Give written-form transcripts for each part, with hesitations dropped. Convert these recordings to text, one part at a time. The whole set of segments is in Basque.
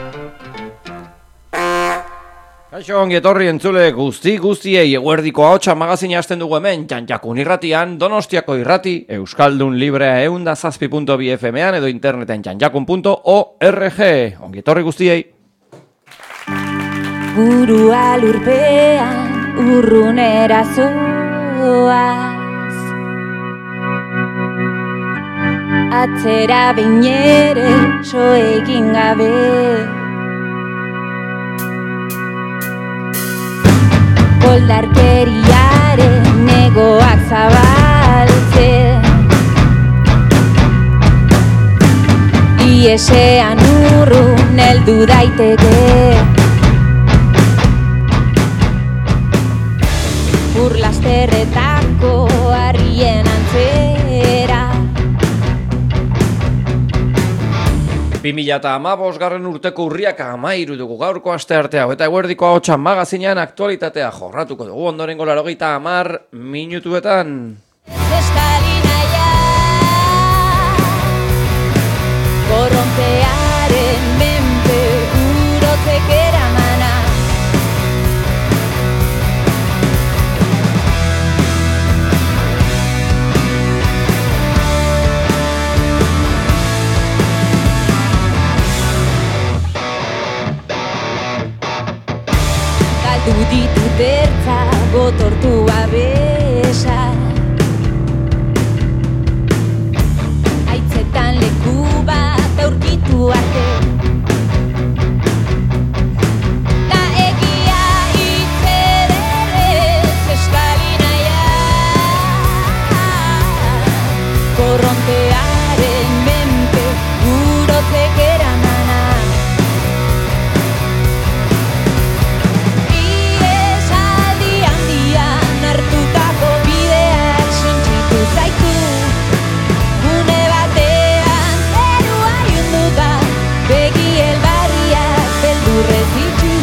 Kaixo, ongi etorri entzule guztiei eguerdiko ahotsa magazina hasten dugu hemen Jantjakun irratian, Donostiako irrati, Euskaldun Librea 107.2 FM-an edo interneten jantjakun.org. Ongi etorri guztiei. Burua lurpean urrunera zoaz, atzera behin ere so egin gabe. Koldarkeriaren negoak zabaltzen, iesean urrun heldu daiteke. Urlasterretako harrien antzera. 2015 urteko urriak 13 dugu gaurko astearte hau eta eguerdiko ahotsa magazinean aktualitatea jorratuko dugu ondorengo 80 minutuetan. Eskalinaia, korrontearen menpe urotzek eramana. Galdu ditut ertza gotortu abesa, haitzetan leku bat aurkitu arte. Ta egia hitz ederrez eskalinaia, korrontearen menpe urotzek eramana. Iesaldi handian hartutako bideak suntsitu zaitu, une batean zerua ilunduta, begi elbarriak beldurrez ditu.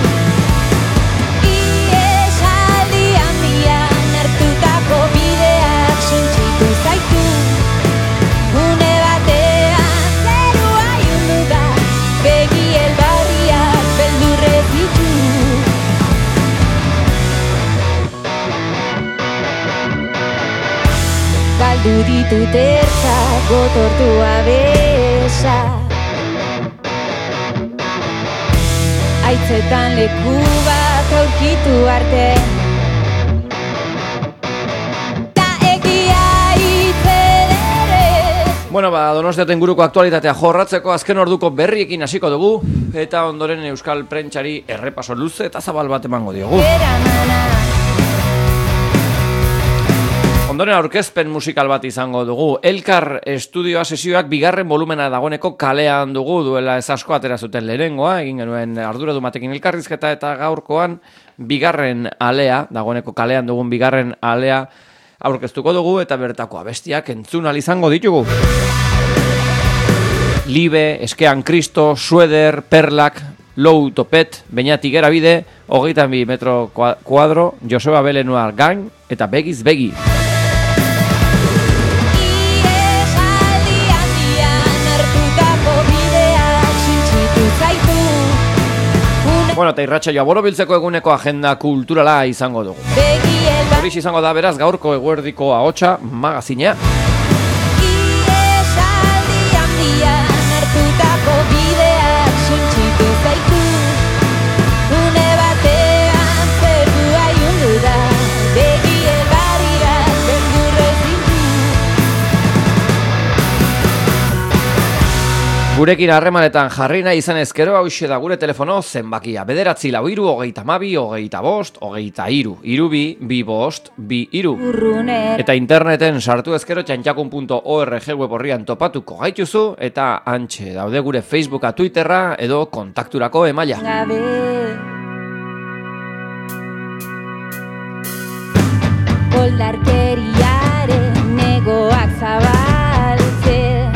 Iesaldi handian hartutako bideak suntsitu zaitu, une batean zerua ilunduta, begi elbarriak beldurrez ditu. Galdu ditut ertza gotortu abesa, haitzetan leku bat aurkitu arte. Ta egia hitz ederrez. Bueno, Donostiako inguruko aktualitatea jorratzeko azken orduko berriekin hasiko dugu eta ondoren euskal prentsari errepaso luze eta zabal bat emango diogu. Eramana. Ondoren aurkezpen musikal bat izango dugu. Elkar estudioa sesioak bigarren volumena dagoeneko kalean dugu, duela ez asko atera zuten lehenengoa, egin genuen arduradu batekin elkarrizketa eta gaurkoan bigarren alea, dagoeneko kalean dugun bigarren alea aurkeztuko dugu eta bertako abestiak entzun ahal izango ditugu. Libe, Eskean Kristo, Sueder, Perlak, Lou Topet, Beñatik Erabide, 22 metro kuadro, Joseba Belenuar Gain eta Begiz Begi. Iesaldi handian hartutako bideak suntsitu zaitu, Bueno, eta irratsaioa borobiltzeko eguneko agenda kulturala izango dugu. begi Horiz izango da beraz gaurko eguerdiko ahotsa magazina. Iesaldi handian hartutako bideak suntsitu zaitu, une batean zerua ilundu da, begi elbarriak beldurrez ditu. Gurekin harremanetan jarri nahi izan ezkero hauxe da gure telefono zenbakia. 943-32-25-23, 23, Urruner Eta interneten sartu ezkero txantxakun.org web horrian topatuko gaituzu eta hantxe daude gure Facebooka, Twitterra edo kontakturako emaila. gabe. Koldarkeriaren negoak zabaltzen,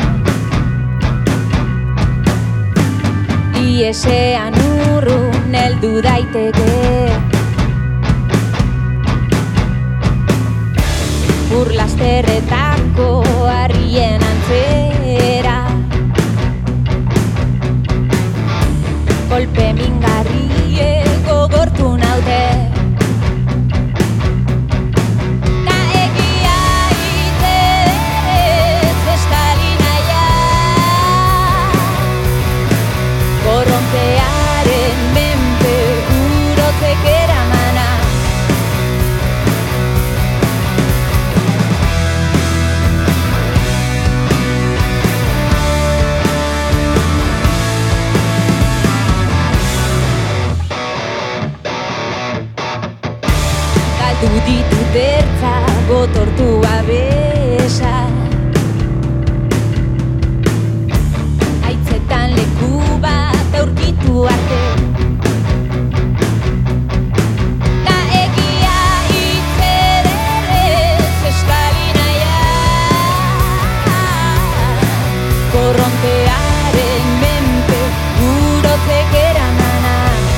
iesean urrun heldu daiteke. Urlasterretako harrien antzera, kolpe mingarrie gogortu naute. Ta egia iterez estali naia, korrontearen menpe urotzek eramana. Galdu ditut ertza gotortu abesa, haitzetan leku bat aurkitu arte. Ta egia hitz ederrez estali naia, korrontearen menpe urotzek eramana.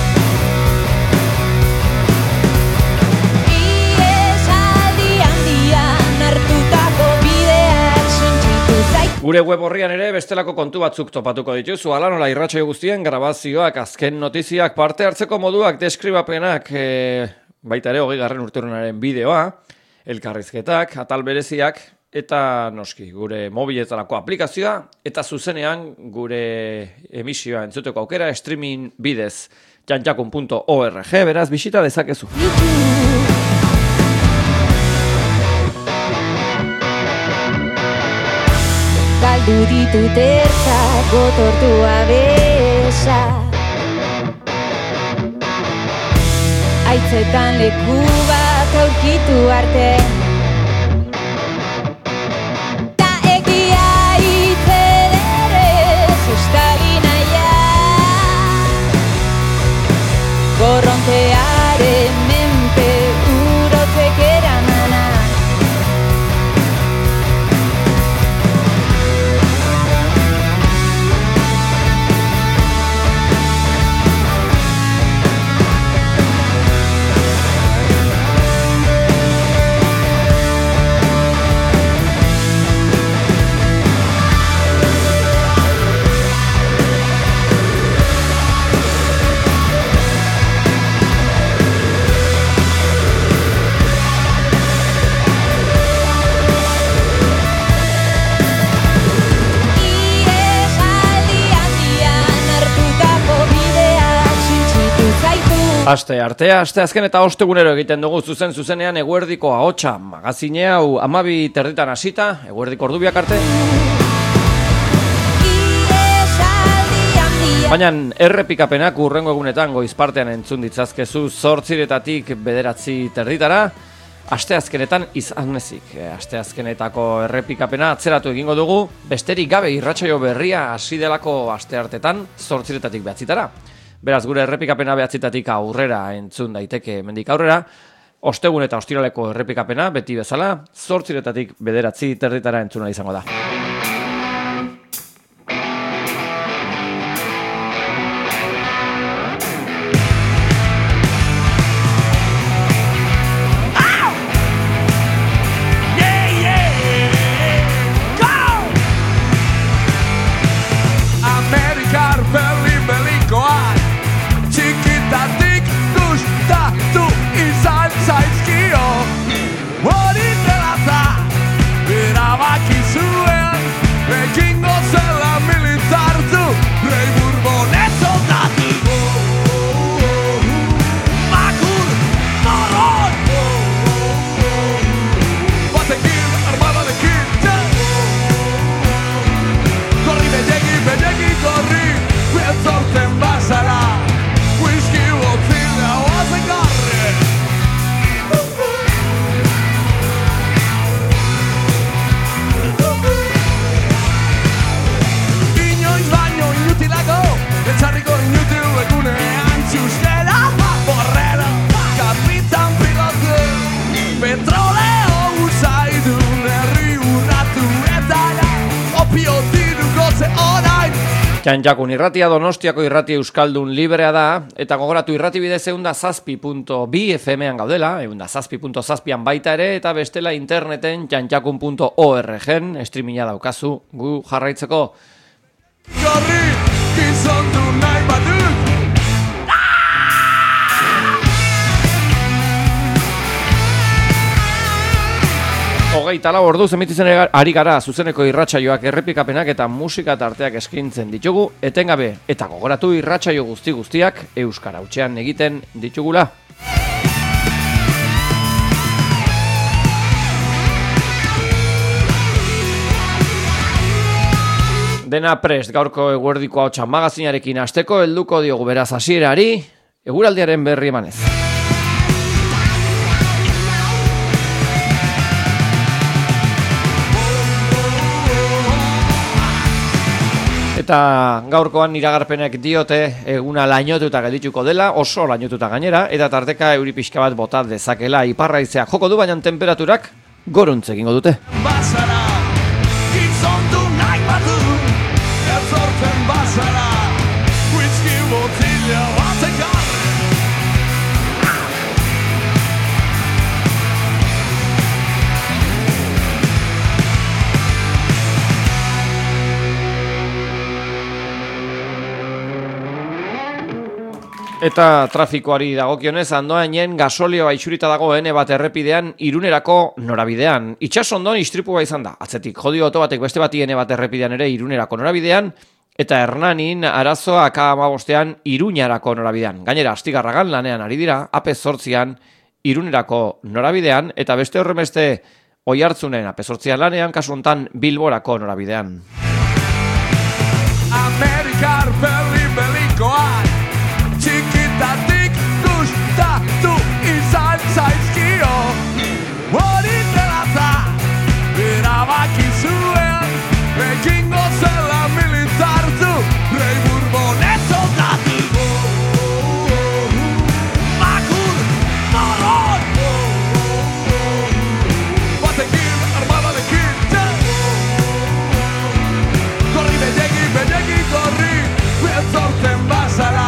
Gure web horrian ere bestelako kontu batzuk topatuko dituzu, hala nola irratsaio guztien grabazioak, azken notiziak, parte hartzeko moduak, deskribapenak, baita ere 20. urteurrenaren bideoa, elkarrizketak, atal bereziak, eta noski, gure mobiletarako aplikazioa, eta zuzenean gure emisioa entzuteko aukera streaming bidez, jantjakun.org, beraz, bisita dezakezu. Galdu ditut ertza gotortu abesa, haitzetan leku bat aurkitu arte. Ta egia hitz ederrez estali naia, korrontearen menpe urotzek eramana. Aste azken eta ostegunero egiten dugu zuzenean eguerdiko ahotsa magazine hau 12:00 hasita, eguerdiko ordubiak arte. Baina errepikapenak hurrengo egunetan goizpartean entzun ditzazkezu 8:00 9:30, asteazkenetan izan ezik. Asteazkenetako errepikapena atzeratu egingo dugu, besterik gabe irratsaio berria hasi delako asteartetan 8:00 9:30. Beraz, gure errepikapena 9:00 aurrera entzun daiteke hemendik aurrera. Ostegun eta ostiraleko errepikapena beti bezala 8:00 9:30 entzuna izango da. Jantjakun irratia Donostiako irrati euskaldun librea da, eta gogoratu irrati bidez 107.2 FM-an gaudela, 107.7an baita ere, eta bestela interneten jantjakun.org-en streaminga daukazu gu jarraitzeko. Gorri, gizondu nahi baduk, Hogeita lau orduz emititzen ari gara zuzeneko irratsaioak, errepikapenak eta musika tarteak eskaintzen ditugu etengabe, eta gogoratu irratsaio guztiak euskara hutsean egiten ditugula. Dena prest gaurko eguerdiko ahotsa magazinarekin hasteko helduko diogu beraz hasierari eguraldiaren berri emanez. Eta gaurkoan iragarpenek diote eguna lainotuta geldituko dela, oso lainotuta gainera, eta tarteka euri pixka bat bota dezakela, iparraizeak joko du, baina temperaturak goruntz egingo dute. Eta trafikoari dagokionez, Andoainen gasolioa isurita dago bat errepidean Irunerako norabidean. Itsasondon istripua izan da. Atzetik jodio auto batek beste bati bat errepidean ere Irunerako norabidean, eta Hernanin arazoa AK15 Iruñarako norabidean. Gainera, Astigarragan lanean ari dira, AP8an Irunerako norabidean, eta beste horremeste Oiartzunen AP8an lanean, kasu hontan Bilborako norabidean. Amerikar belikoak txikitatik gustatu izan zaizkio, hori dela eta erabaki zuen ekingo zela militartu Rei Bourbonet soldatu makur moron batekin armadarekin korri bedegi korri betzorten bazara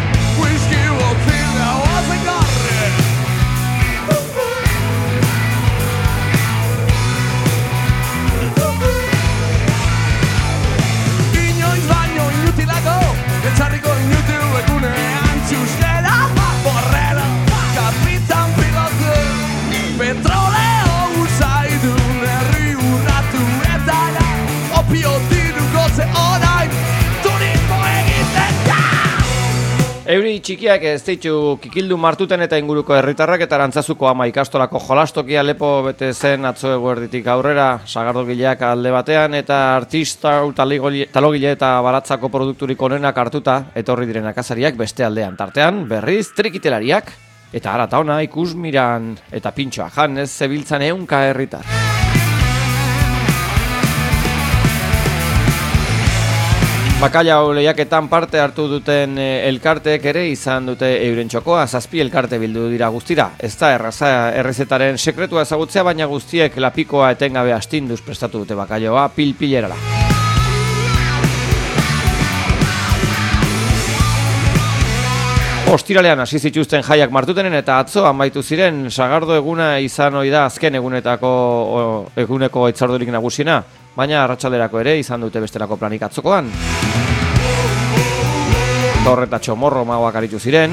Etxarriko inutu egunean txustela borrela kapitan pilotu petroleo usaidun herri urratu eta opio diru goze orain turismo egiten da! Euri txikiak ez ditu Kikildu Martuten eta inguruko herritarrak eta Arantzazuko Ama ikastolako jolastokia lepo bete zen atzo eguerditik aurrera, sagardogileak alde batean eta artista talogile eta baratzako produkturik onenak hartuta etorri direnak azariak beste aldean. Tartean berriz trikitelariak eta harata ona ikusmiran eta pintxoa jan ez zebiltzan 100 herritar. Bakailao lehiaketan parte hartu duten elkarteek ere izan dute euren txokoa, 7 elkarte bildu dira guztira. Ez da errezetaren sekretua ezagutzea, baina guztiek lapikoa etengabe astinduz prestatu dute bakailaoa pil-pilerara. Ostiralean hasi zituzten jaiak Martutenen eta atzo amaitu ziren sagardo eguna izan ohi da azken eguneko hitzordurik nagusiena, baina arratsalderako ere izan dute bestelako planik atzokoan. Torre eta Txomorro magoak aritu ziren,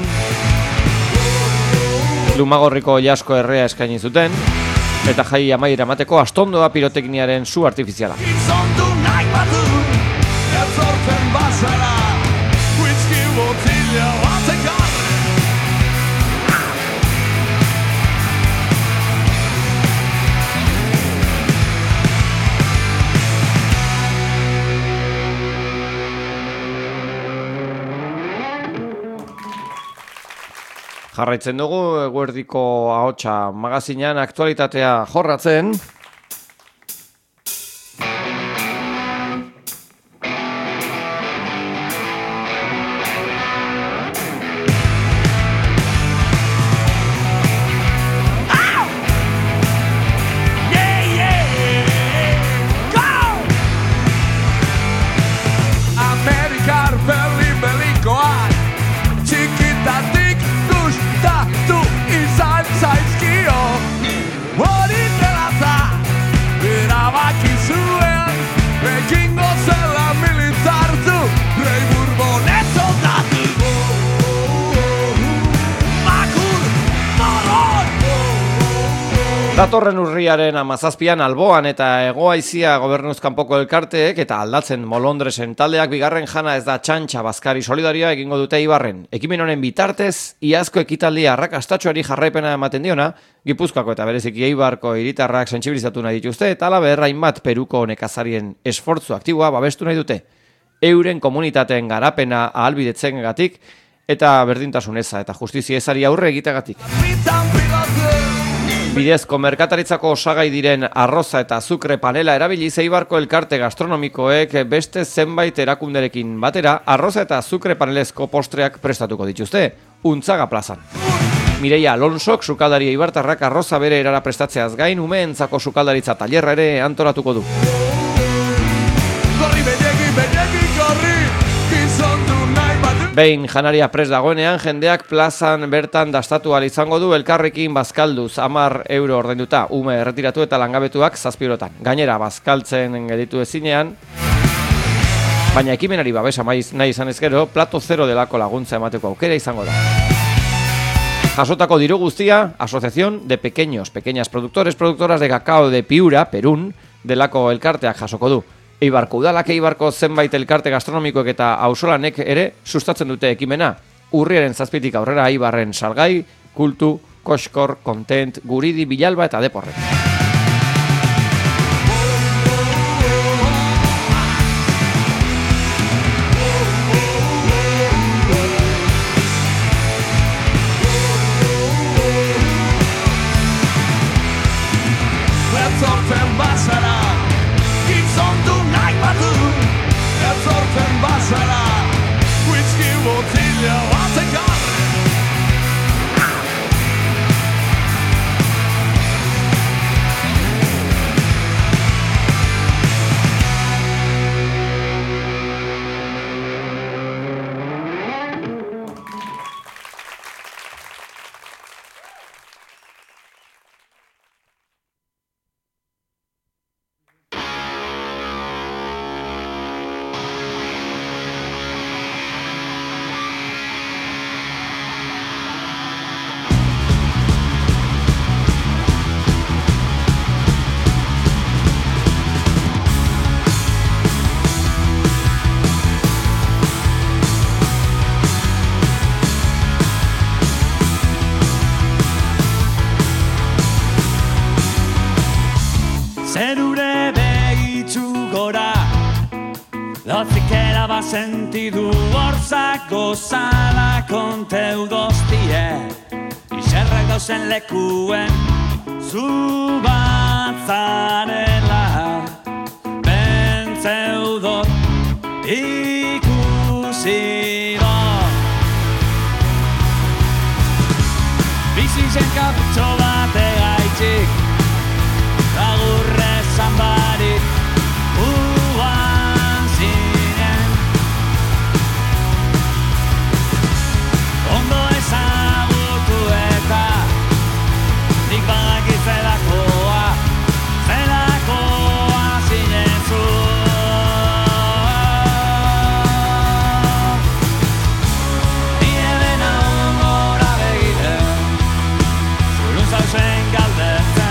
Lumagorriko jasko errea eskaini zuten, eta jai amaiera emateko astondoa pirotekniaren su artifiziala. Jarraitzen dugu eguerdiko ahotsa magazinean aktualitatea jorratzen. Zaizkio, hori dela eta Datorren urriaren 17an Alboan eta Hegoaizia gobernuz kanpoko elkarteek eta Aldatzen Molondresen taldeak bigarren jana ez da txantxa Baskari solidarioa egingo dute Eibarren. Ekimen honen bitartez, iazko ekitaldia arrakastatxoari jarraipena ematen diona, Gipuzkoako eta bereziki Eibarko hiritarrak sentsibilizatu nahi dituzte eta halaber hainbat Peruko nekazarien esfortzu aktiboa babestu nahi dute. Euren komunitateen garapena ahalbidetzengatik eta berdintasun eza eta justizia ezari aurre egitegatik. Bidezko merkataritzako osagai diren arroza eta azukre panela erabiliz Eibarko elkarte gastronomikoek beste zenbait erakunderekin batera arroza eta azukre panelezko postreak prestatuko dituzte, Untzaga plazan. Mireia Alonsok sukaldari eibartarrak arroza bere erara prestatzeaz gain umeentzako sukaldaritza tailerra ere antolatuko du. Behin janaria prest dagoenean, jendeak plazan bertan dastatu ahal izango du elkarrekin bazkalduz 10 euro ordainduta, ume erretiratu eta langabetuak 7 eurotan. Gainera, bazkaltzen gelditu ezinean, baina ekimenari babesa nahi izan ezkero, plato zero delako laguntza emateko aukera izango da. Jasotako diru guztia, Asociación de Pequeñas Productoras de Cacao de Piura, Perún, delako elkarteak jasoko du. Eibarko udalak Eibarko zenbait elkarte gastronomikoek eta auzolanek ere sustatzen dute ekimena. Urriaren 7tik aurrera Eibarren salgai, kultu, koskor, kontent, guridi, bilalba eta deporre. Zerure begitzu gora, lotzikera basentidu horzak gozala konteu doztie, iserrak dauzen lekuen zu batzarela, bentzeu dot ikusi dot. Bizitzen kapitxo bategaitxik, agurre zanbarik uan zinen, ondo ezagutu eta nik badakitzelakoa zinen zu. Nire dena ongora begiten, zurun zauzen galdetzen,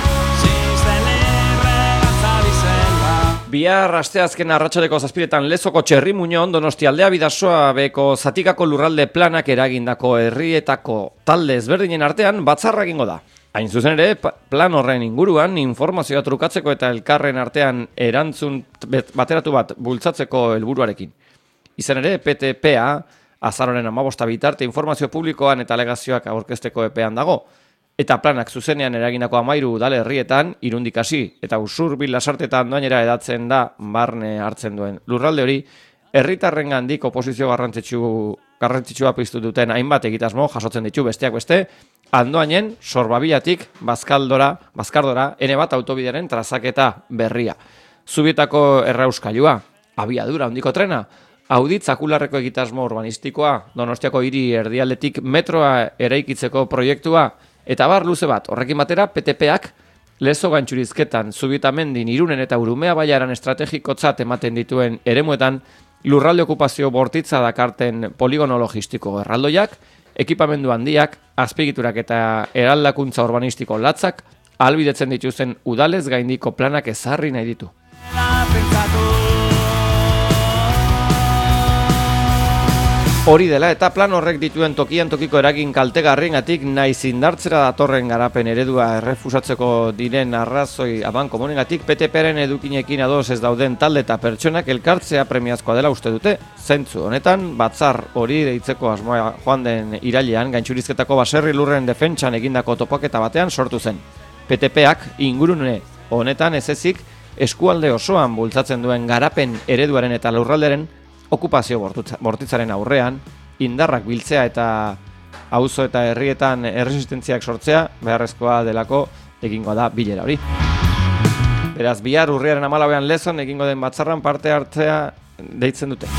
Bihar asteazken arratsaldeko 7etan Lezoko Txerrimuñon Donostialdea Bidasoa beko zatikako lurralde planak eragindako herrietako talde ezberdinen artean batzarra egingo da. Hain zuzen ere, plan horren inguruan informazioa trukatzeko eta elkarren artean erantzun bateratu bat bultzatzeko helburuarekin. Izan ere, PTPA azaroren 15 bitarte informazio publikoan eta alegazioak aurkezteko epean dago. Eta planak zuzenean eragindako 13 udalerrietan, Irundik hasi eta Usurbil Lasartetan doainera edatzen da barne hartzen duen lurralde hori, herritarrengandik oposizio garrantzitsua piztu duten hainbat egitasmo jasotzen ditu besteak beste, Andoainen Sorbabilatik Bazkardora N1 autobidearen trazaketa berria. Zubietako errauskailua, abiadura handiko trena, Auditz Akularreko egitasmo urbanistikoa, Donostiako hiri erdialdetik metroa eraikitzeko proiektua, eta bar luze bat, horrekin batera, PTPak Lezo Gantxurizketan, Zubitamendin, Irunen eta Urumea baiaran estrategikotzat ematen dituen eremuetan lurralde okupazio bortitza dakarten poligono logistiko erraldoiak, ekipamendu handiak, azpiegiturak eta eraldakuntza urbanistiko latzak ahalbidetzen dituzten udalez gaindiko planak ezarri nahi ditu. Hori dela eta plan horrek dituen tokian tokiko eragin kaltegarriengatik naiz indartzera datorren garapen eredua errefusatzeko diren arrazoi abankomunengatik PTPren edukinekin ados ez dauden talde eta pertsonak elkartzea premiazkoa dela uste dute. Zentzu honetan, batzar hori deitzeko asmoa joan den irailean gaintxurizketako baserri lurren defentsan egindako topaketa batean sortu zen. PTPak ingurune honetan ez ezik eskualde osoan bultzatzen duen garapen ereduaren eta lurralderen okupazio bortitzaren aurrean, indarrak biltzea eta auzo eta herrietan erresistentziak sortzea beharrezkoa delako egingo da bilera hori. Beraz, bihar urriaren 14 Lezon egingo den batzarran parte hartzea deitzen dute.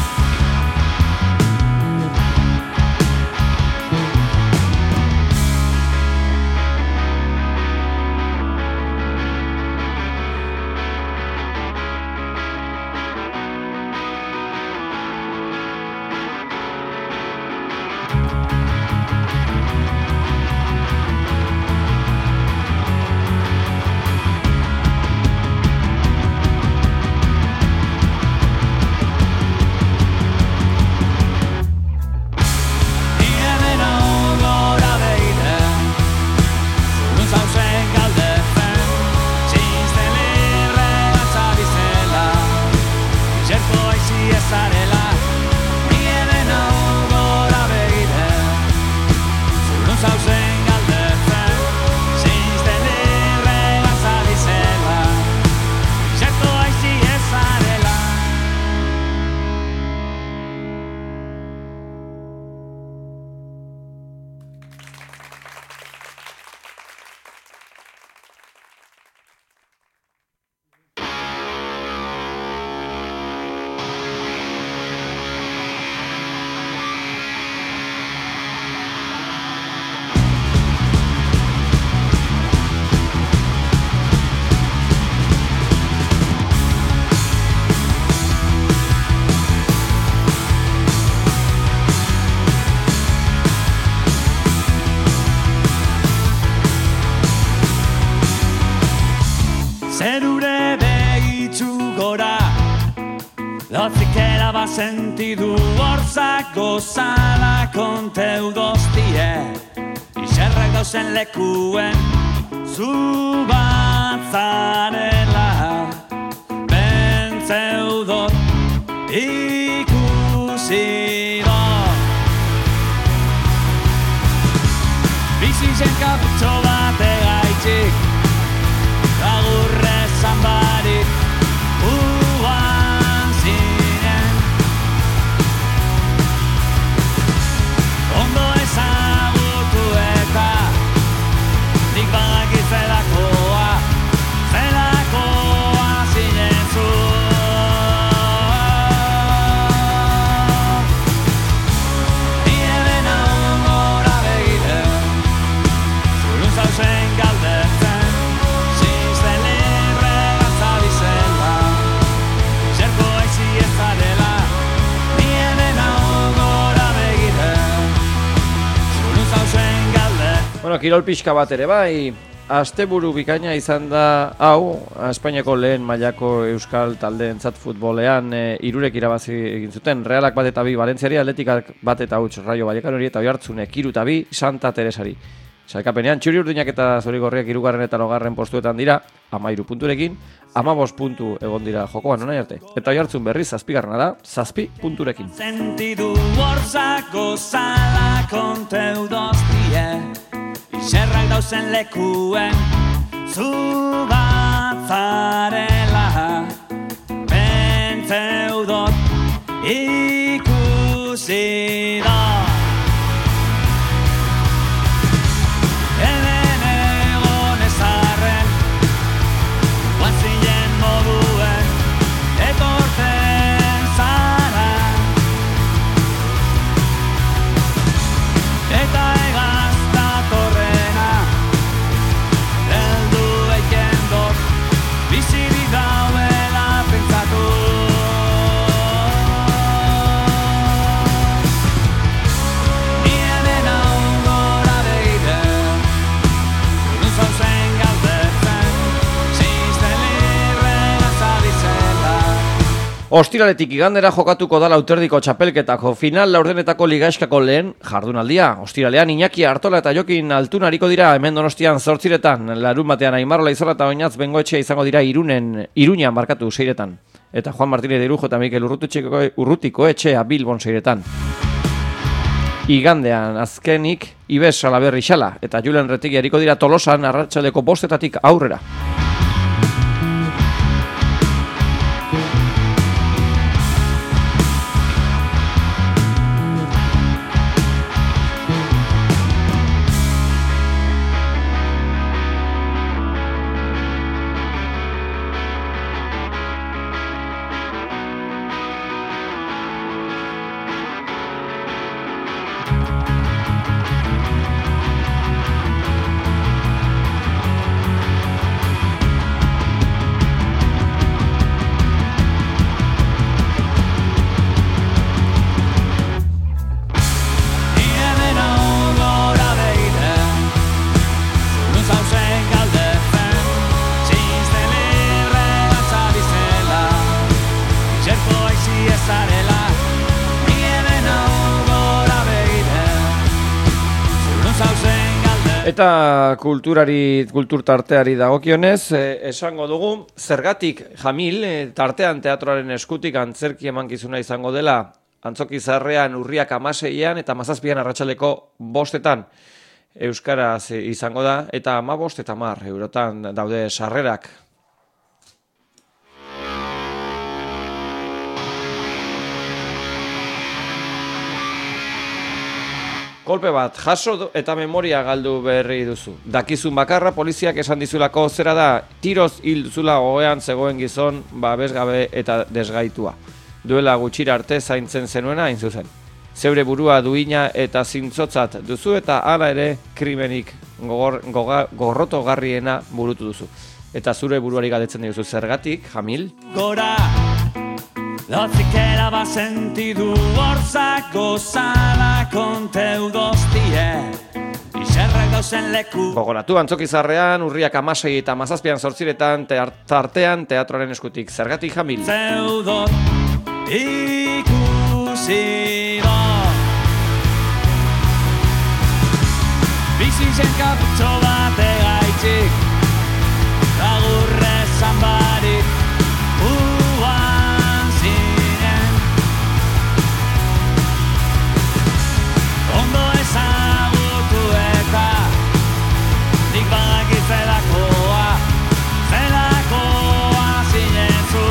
Zerure begitzu gora, lotzikera basentidu horzak gozala konteu doztie, iserrak dauzen lekuen zu batzarela, bentzeu dot ikusi dot. Bizi zen kaputxo bategaitxik, agurre zanbarik uan zinen. Ondo ezagutu eta nik badakit zelakoa zinen zu. Ni hemen gora begire, zurun zauzen galdetzen. Bueno, kirol pixka bat ere bai, asteburu bikaina izan da hau, Espainiako lehen mailako euskal taldeentzat futbolean 3 irabazi egin zuten, Realak 1-2 Valentziari, Atletikak 1-8 Rayo Vallecanori eta Oiartzunek 3-2 Santa Teresari. Sailkapenean txuri urdinak eta zuri-gorriak 3. eta 4. postuetan dira, 13 punturekin, 15 puntu egon dira jokoan nahi arte. Eta Oiartzun berriz 7. da, 7 punturekin. Sentidu horzak gozala konteu doztie, iserrak dauzen lekuen zu batzarela, bentzeu dot ikusi dot. Bizi Ostiraletik igandera jokatuko da lauterdiko txapelketako final laurdenetako ligaeskako lehen jardunaldia. Ostiralean Iñaki Artola eta Jokin Altun ariko dira hemen Donostian 8:00, larun batean Aimar Olaizola eta Oinatz Bengoetxea izango dira Iruñan 6:00. Eta Juan Martínez de Irujo eta Mikel Urrutiko etxea Bilbon 6:00. Igandean azkenik Ibes Salaberri Xala eta Julen Retegi ariko dira Tolosan arratsaldeko 5:00 aurrera. Eta kultur tarteari dagokionez, esango dugu, zergatik Jamil, tartean teatroaren eskutik antzerki emankizuna izango dela, Antzoki Zaharrean urriak 16 eta 17 arratsaldeko 5:00 euskaraz izango da, eta 15 eta 10 eurotan daude sarrerak. Kolpe bat, jaso eta memoria galdu berri duzu. Dakizun bakarra poliziak esan dizulako zera da, tiroz hil duzula ohean zegoen gizon babesgabe eta desgaitua. Duela gutxira arte zaintzen zenuena hain zuzen. Zeure burua duina eta zintzotzat duzu eta hala ere krimenik gorrotogarriena burutu duzu. Eta zure buruari galdetzen diozu zergatik, Jamil? Gora, lotzikera bat sentidu horzak gozala konteu goztie, iserrak dauzen leku. Gogoratu, Antzoki Zaharrean urriak 16 eta 17 8:00 tartean teatroaren eskutik. Zergatik, Jamil? Zeudot ikusi dut, bizitzen kaputxo bat egaitxik, agurrezan barik, ondo ezagutu eta nik badakit zelakoa zinen zu.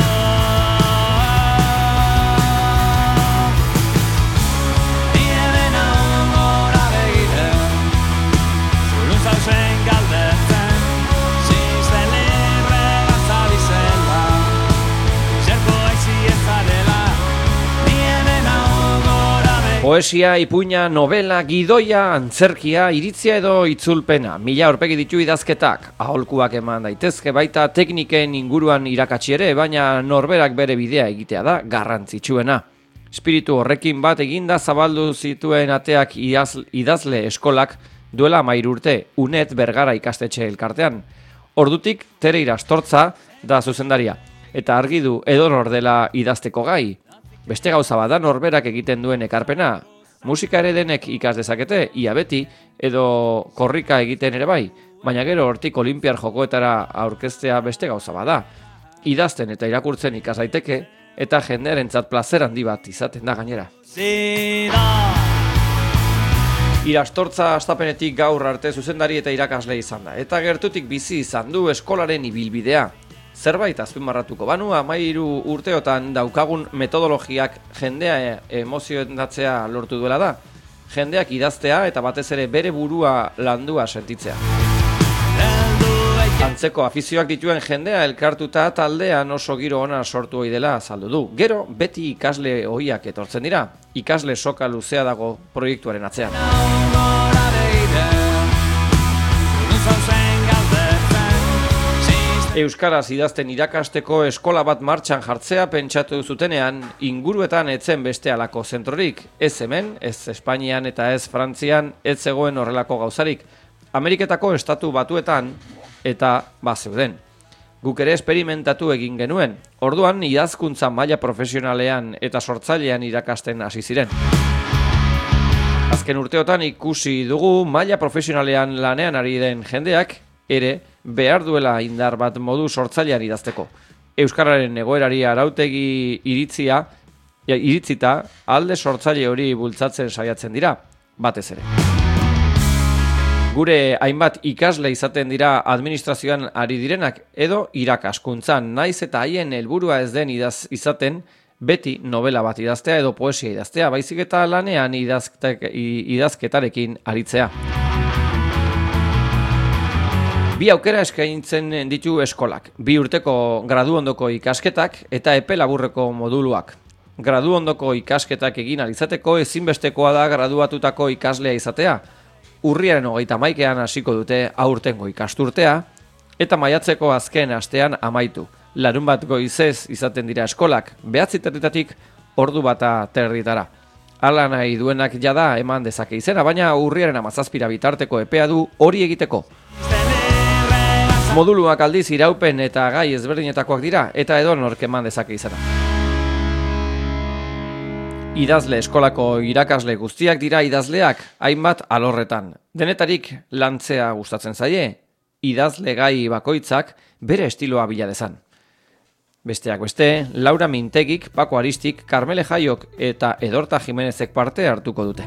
Ni hemen gora begiten, zurun zauzen galdetzen, zizten libre gazabizela, zerko aizi ez zarela, ni hemen gora begiten. Poesia, ipuina, novela, gidoia, antzerkia, iritzia edo itzulpena. 1000 aurpegi ditu idazketak. Aholkuak eman daitezke baita tekniken inguruan irakatsi ere, baina norberak bere bidea egitea da garrantzitsuena. Espiritu horrekin bat eginda zabaldu zituen ateak idazle eskolak duela 13 urte, UNED Bergara ikastetxe elkartean. Ordutik Tere Irastortza da zuzendaria. Eta argi du edonor dela idazteko gai. Beste gauza bada norberak egiten duen ekarpena. Musika ere denek ikas dezakete, ia beti, edo korrika egiten ere bai, baina gero hortik olimpiar jokoetara aurkeztea beste gauza bada. Idazten eta irakurtzen ikas daiteke, eta jendearentzat plazer handi bat izaten da gainera. Irastortza astapenetik gaur arte zuzendari eta irakasle izan da, eta gertutik bizi izan du eskolaren ibilbidea. Zerbait azpimarratuko banu, 13 urteotan daukagun metodologiak jendea emozionatzea lortu duela da. Jendeak idaztea eta batez ere bere burua landua sentitzea. Antzeko afizioak dituen jendea elkartuta taldean oso giro ona sortu ohi dela azaldu du. Gero beti ikasle ohiak etortzen dira. Ikasle soka luzea dago proiektuaren atzean. Euskaraz idazten irakasteko eskola bat martxan jartzea pentsatu zutenean, inguruetan etzen beste halako zentrorik. Ez hemen, ez Espainian eta ez Frantzian, ez zegoen horrelako gauzarik. Ameriketako estatu batuetan eta bazeuden. Guk ere esperimentatu egin genuen. Orduan idazkuntza maila profesionalean eta sortzailean irakasten hasi ziren. Azken urteotan ikusi dugu maila profesionalean lanean ari den jendeak ere behar duela indar bat modu sortzailean idazteko. Euskararen egoerari arautegi iritzita alde sortzaile hori bultzatzen saiatzen dira, batez ere. Gure hainbat ikasle izaten dira administrazioan ari direnak edo irakaskuntzan, naiz eta haien helburua ez den izaten beti novela bat idaztea edo poesia idaztea, baizik eta lanean idazketarekin aritzea. Bi aukera eskaintzen ditu eskolak, 2 urteko graduondoko ikasketak eta epe laburreko moduluak. Graduondoko ikasketak egin alizateko ezinbestekoa da graduatutako ikaslea izatea. Urriaren 31ean hasiko dute aurtengo ikasturtea eta maiatzeko azken astean amaitu. Larunbat goizez izaten dira eskolak, 9:00 ordu 1:30. Hala nahi duenak jada eman dezake izena, baina urriaren 17 bitarteko epea du hori egiteko. Moduluak aldiz iraupen eta gai ezberdinetakoak dira eta edonork eman dezake izena. Idazle eskolako irakasle guztiak dira idazleak hainbat alorretan. Denetarik lantzea gustatzen zaie, idazle gai bakoitzak bere estiloa bila dezan. Besteak beste, Laura Mintegik, Paco Aristik, Carmele Jaiok eta Edorta Jimenezek parte hartuko dute.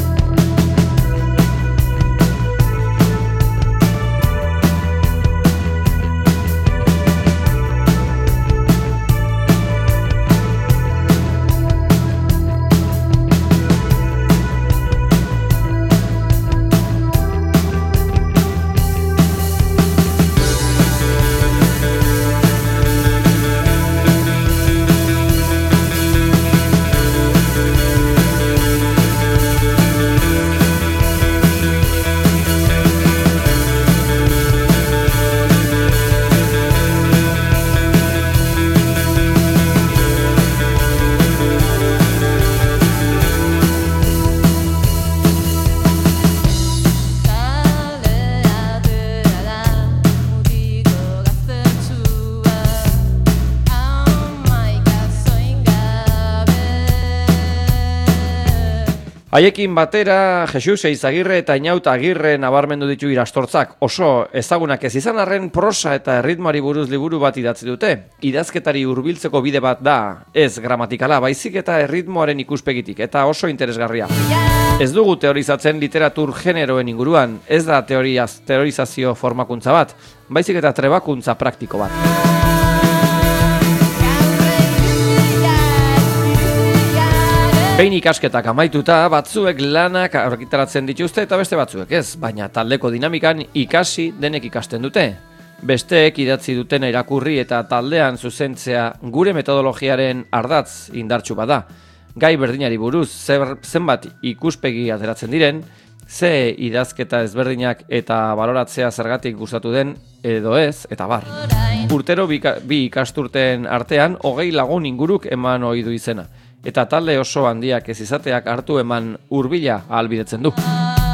Haiekin batera, Jesus Eizagirre eta Inaut Agirre nabarmendu ditu irastortzak. Oso ezagunak ez izan arren prosa eta erritmoari buruz liburu bat idatzi dute. Idazketari hurbiltzeko bide bat da, ez gramatikala, baizik eta erritmoaren ikuspegitik, eta oso interesgarria. Ez dugu teorizatzen literatur generoen inguruan, ez da teorizazio formakuntza bat, baizik eta trebakuntza praktiko bat. Behin ikasketak amaituta, batzuek lanak argitaratzen dituzte eta beste batzuek ez, baina taldeko dinamikan ikasi denek ikasten dute. Besteek idatzi dutena irakurri eta taldean zuzentzea gure metodologiaren ardatz indartsu bada. Gai berdinari buruz zenbat ikuspegi ateratzen diren, ze idazketa ezberdinak eta baloratzea zergatik gustatu den edo ez, eta bar. Urtero bi ikasturteen artean 20 lagun inguruk eman ohi du izena. Eta talde oso handiak ez izateak hartu eman hurbila ahalbidetzen du.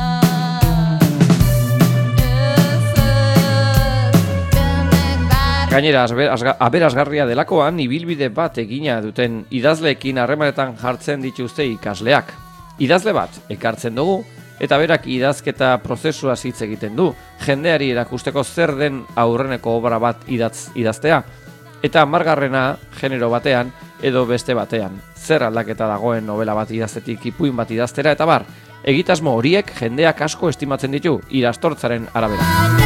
Gainera, aberasgarria delakoan, ibilbide bat egina duten idazleekin harremanetan jartzen dituzte ikasleak. Idazle bat ekartzen dugu, eta berak idazketa prozesua hitz egiten du, jendeari erakusteko zer den aurreneko obra bat idaztea, eta 10. genero batean edo beste batean. Zer aldaketa dagoen novela bat idaztetik ipuin bat idaztera eta bar. Egitasmo horiek jendeak asko estimatzen ditu, irastortzaren arabera.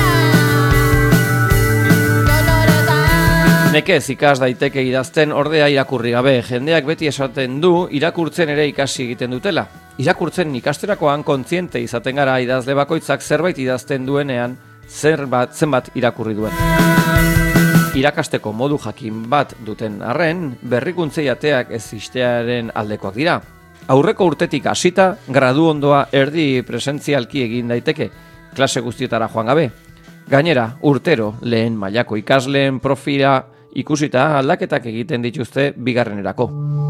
Nekez ikas daiteke idazten ordea irakurri gabe, jendeak beti esaten du irakurtzen ere ikasi egiten dutela. Irakurtzen ikasterakoan kontziente izaten gara idazle bakoitzak zerbait idazten duenean zenbat irakurri duen. Irakasteko modu jakin bat duten arren, berrikuntzei ateak ez istearen aldekoak dira. Aurreko urtetik hasita, graduondoa erdi presentzialki egin daiteke, klase guztietara joan gabe. Gainera, urtero lehen mailako ikasleen profila ikusita aldaketak egiten dituzte bigarrenerako.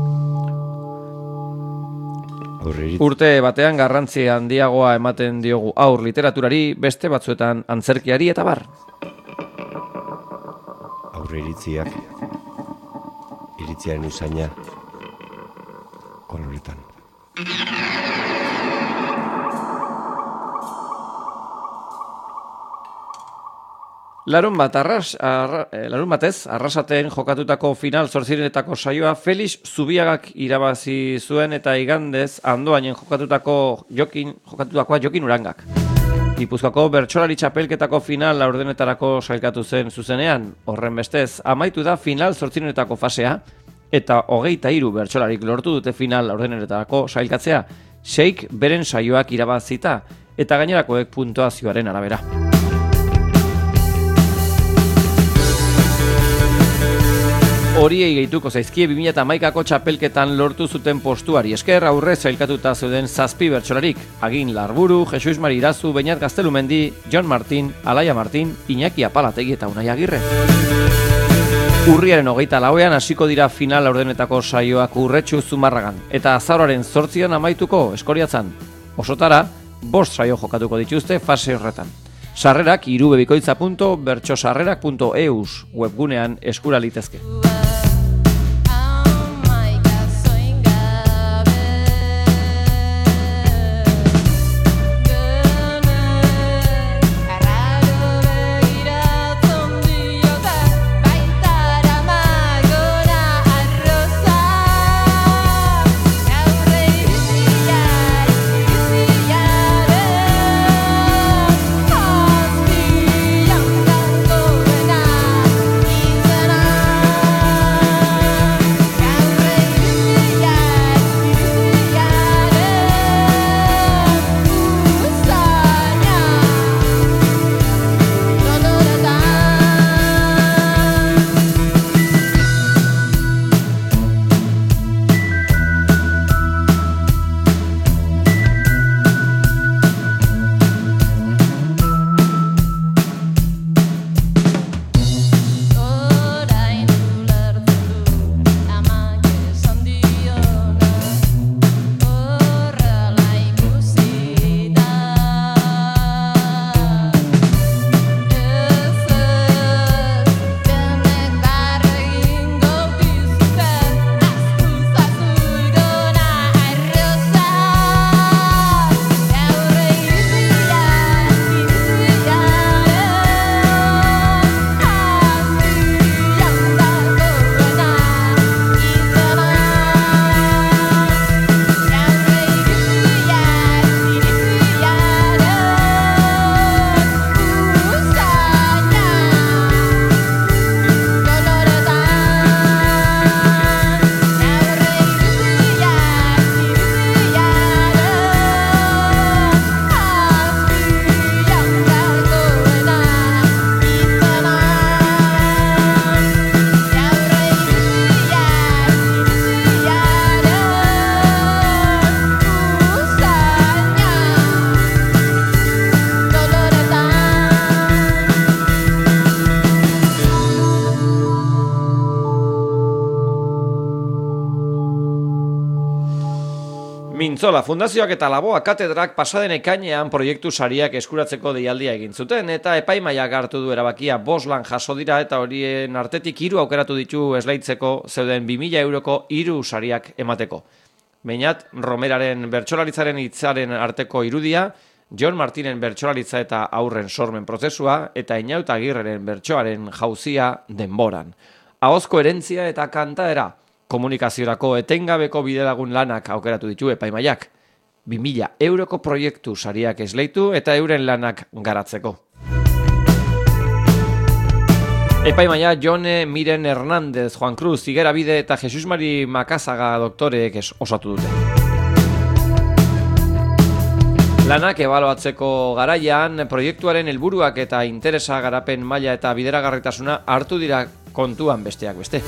Urte batean garrantzi handiagoa ematen diogu aur literaturari, beste batzuetan antzerkiari eta bar. zure iritziak, iritziaren usaina, koloretan. Larun batez, Arrasaten jokatutako final zortzirenetako saioa Felix Zubiagak irabazi zuen eta igandez Andoainen jokatutakoa Jokin Urangak. Gipuzkoako bertsolari txapelketako final laurdenetarako sailkatu zen zuzenean, horren bestez, amaitu da final zortzirenetako fasea, eta 23 bertsolarik lortu dute final laurdenetarako sailkatzea, 6 beren saioak irabazita, eta gainerakoek puntuazioaren arabera. Horiei gehituko zaizkie 2011ko txapelketan lortu zuten postuari esker aurrez sailkatuta zeuden 7 bertsolarik, Agin Larburu, Jesus Mari Irazu, Beñat Gaztelumendi, Jon Martin, Alaia Martin, Iñaki Apalategi eta Unai Agirre. Urriaren 24an hasiko dira final laurdenetako saioak Urretxu Zumarragan, eta azaroaren 8an amaituko Eskoriatzan. Osotara, 5 saio jokatuko dituzte fase horretan. Sarrerak irubebikoitza.bertsosarrerak.eus webgunean eskura litezke. Mintzola Fundazioak eta Laboa Katedrak pasaden ekainean proiektu sariak eskuratzeko deialdia egin zuten eta epaimaiak hartu du erabakia 5 lan jaso dira eta horien artetik 3 aukeratu ditu esleitzeko zeuden 2000 euroko 3 sariak emateko. Beñat Romeraren bertsolaritzaren hitzaren arteko irudia, Jon Martinen bertsolaritza eta aurren sormen prozesua eta Inaut Agirreren bertsoaren jauzia denboran. Ahozko herentzia eta kantaera. Komunikaziorako etengabeko bidelagun lanak aukeratu ditu epaimaiak. 2000 euroko proiektu sariak esleitu eta euren lanak garatzeko. Epaimaia Jone Miren Hernández, Juan Cruz, Zigera Bide eta Jesus Mari Makazaga doktoreek osatu dute. Lanak ebaloatzeko garaian, proiektuaren helburuak eta interesa garapen maila eta bideragarritasuna hartu dira kontuan besteak beste.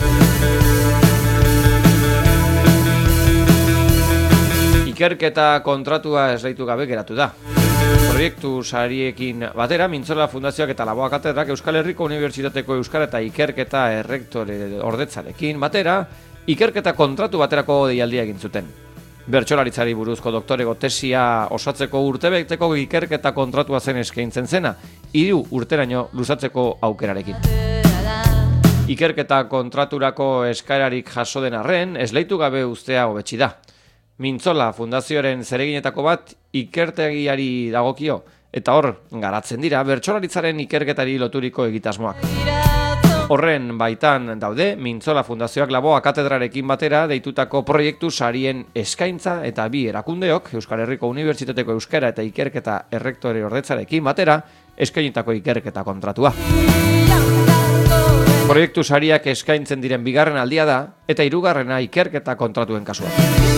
Ikerketa kontratua esleitu gabe geratu da. Proiektu sariekin batera, Mintzola Fundazioak eta Laboa Katedrak Euskal Herriko Unibertsitateko Euskara eta Ikerketa errektore ordetzarekin batera, ikerketa kontratu baterako deialdia egin zuten. Bertsolaritzari buruzko doktorego tesia osatzeko urtebeteko ikerketa kontratua zen eskaintzen zena, 3 urteraino luzatzeko aukerarekin. Ikerketa kontraturako eskaerarik jaso den arren, esleitu gabe uztea hobetsi da. Mintzola Fundazioaren zereginetako bat ikertegiari dagokio, eta hor garatzen dira bertsolaritzaren ikerketari loturiko egitasmoak. Horren baitan daude Mintzola Fundazioak Laboa katedrarekin batera deitutako proiektu sarien eskaintza eta bi erakundeok Euskal Herriko Unibertsitateko Euskara eta Ikerketa Errektore ordetzarekin batera eskainitako ikerketa kontratua. Proiektu sariak eskaintzen diren bigarren aldia da eta hirugarrena ikerketa kontratuen kasua.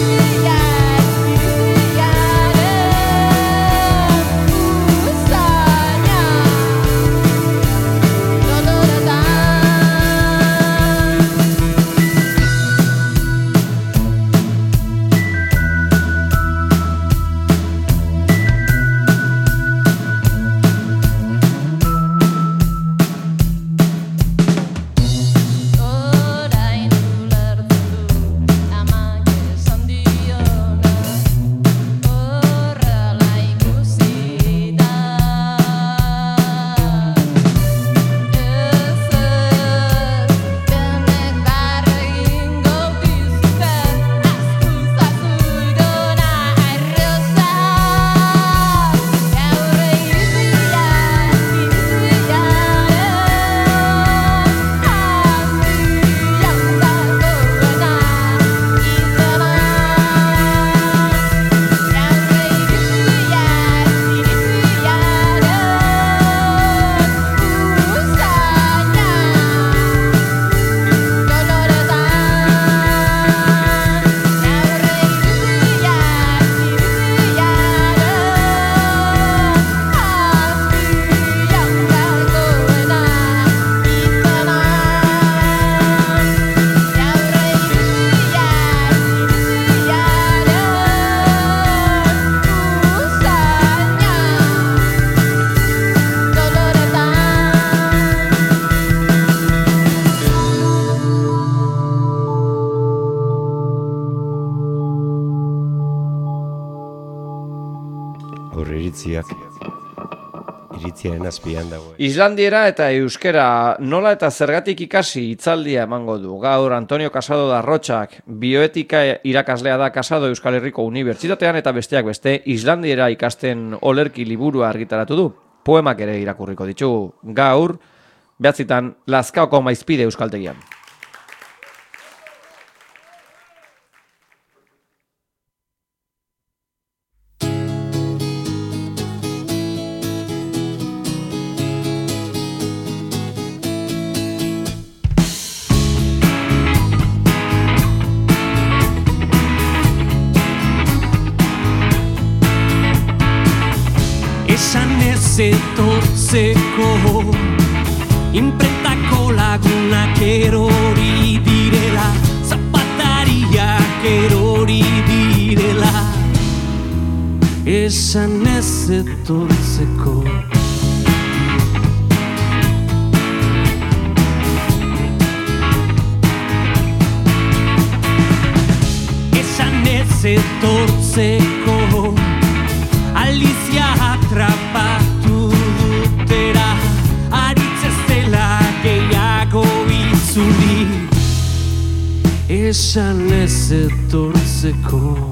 iritziaren azpian dago. Islandiera eta euskera nola eta zergatik ikasi hitzaldia emango du. Gaur Antonio Casado Darrotxak bioetika irakaslea da Casado Euskal Herriko Unibertsitatean eta besteak beste Islandiera ikasten olerki liburua argitaratu du. Poemak ere irakurriko ditu. Gaur 9:00 Lazkaoko Maizpide Euskaltegian. Etortzeko inprentako lagunak erori direla, zapatariak erori direla, esan ez etortzeko. Esan ez etortzeko, Alicia atrapatu dutera, aritz ez dela gehiago itzuli, esan ez etortzeko.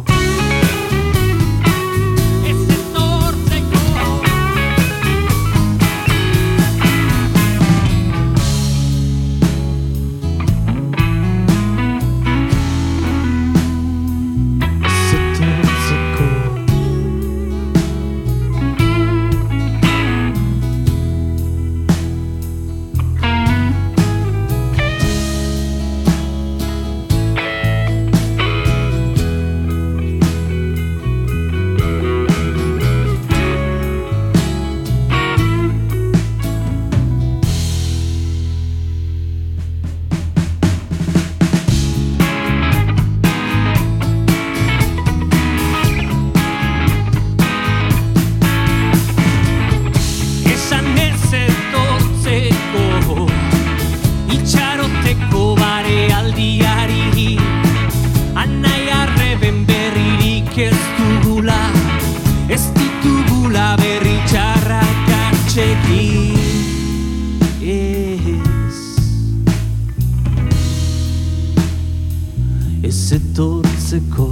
etortzeko.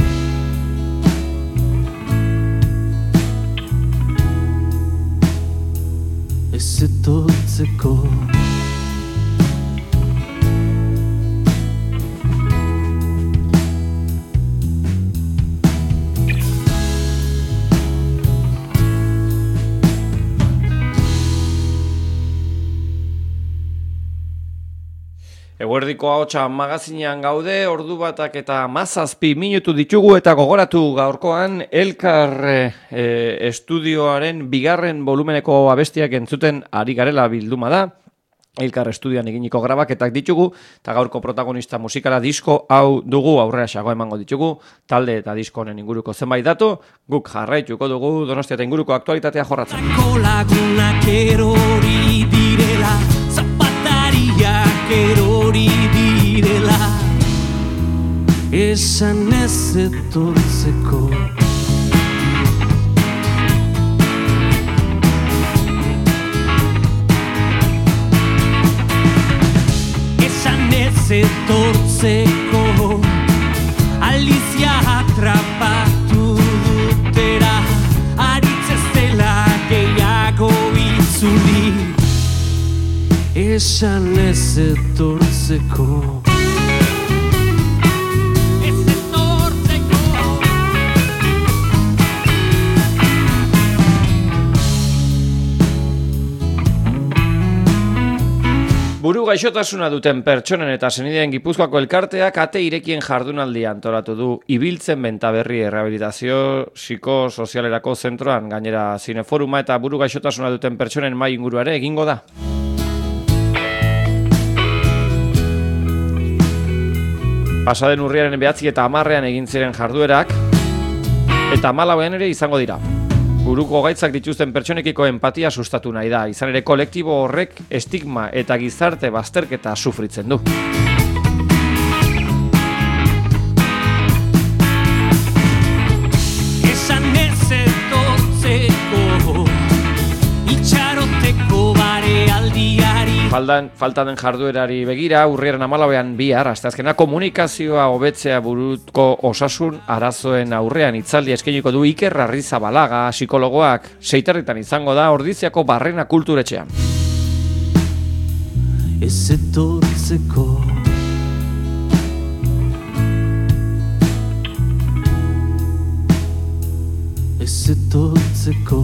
Ez etortzeko. Eguerdiko ahotsa magazinean gaude, ordu batak eta 17 minutu ditugu eta gogoratu gaurkoan Elkar estudioaren bigarren volumeneko abestiak entzuten ari garela bilduma da. Elkar estudioan eginiko grabaketak ditugu eta gaurko protagonista musikala disko hau dugu, aurrera xago emango ditugu, talde eta disko honen inguruko zenbait datu, guk jarraituko dugu Donostia eta inguruko aktualitatea jorratzen. Lagunak erori direla, zapatariak erori direla, esan ez etortzeko. Etortzeko Alizia atrapatu dutera, aritzez dela gehiago itzuli, esan ez etortzeko. Buru gaixotasuna duten pertsonen eta senideen Gipuzkoako elkarteak ate irekien jardunaldia antolatu du Ibiltzen Bentaberri errehabilitazio psikosozialerako zentroan, gainera zineforuma eta buru gaixotasuna duten pertsonen mahai inguruare egingo da. Pasaden urriaren 9 eta 10 egin ziren jarduerak eta 14 ere izango dira. Buruko gaitzak dituzten pertsonekiko empatia sustatu nahi da, izan ere kolektibo horrek estigma eta gizarte bazterketa sufritzen du. Esan ez etortzeko, itxaroteko bare aldiari. Falta den jarduerari begira, urriaren 14an bihar, asteazkena komunikazioa hobetzea buruko osasun arazoen aurrean hitzaldi eskainiko du Iker Arrizabalaga psikologoak, 6:00 izango da Ordiziako Barrena Kulturetxean. Ez etortzeko. Ez etortzeko.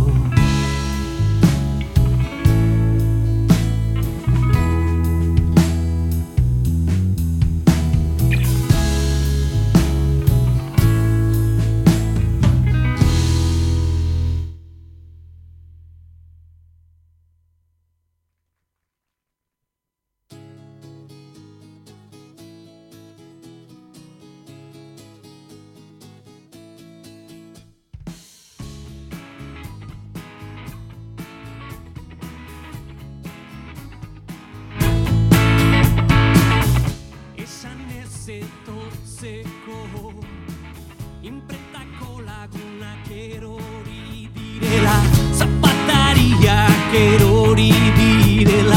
Inpretako lagunak erori direla, zapatariak erori direla,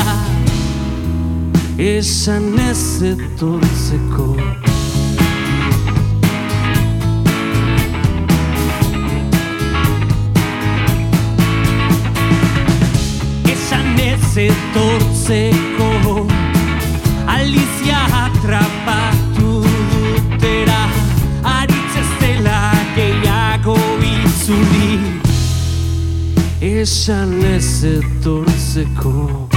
esan ez etortzeko. Esan ez etortzeko, Alizia atrapatu dutera, aritzez dela gehiago itzuli, esan ez etortzeko.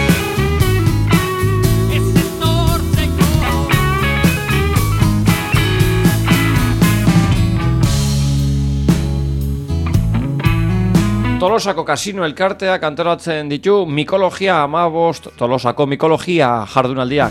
Ez etortzeko. Tolosako kasino elkarteak antolatzen ditu Mikologia 15 Tolosako Mikologia jardunaldiak.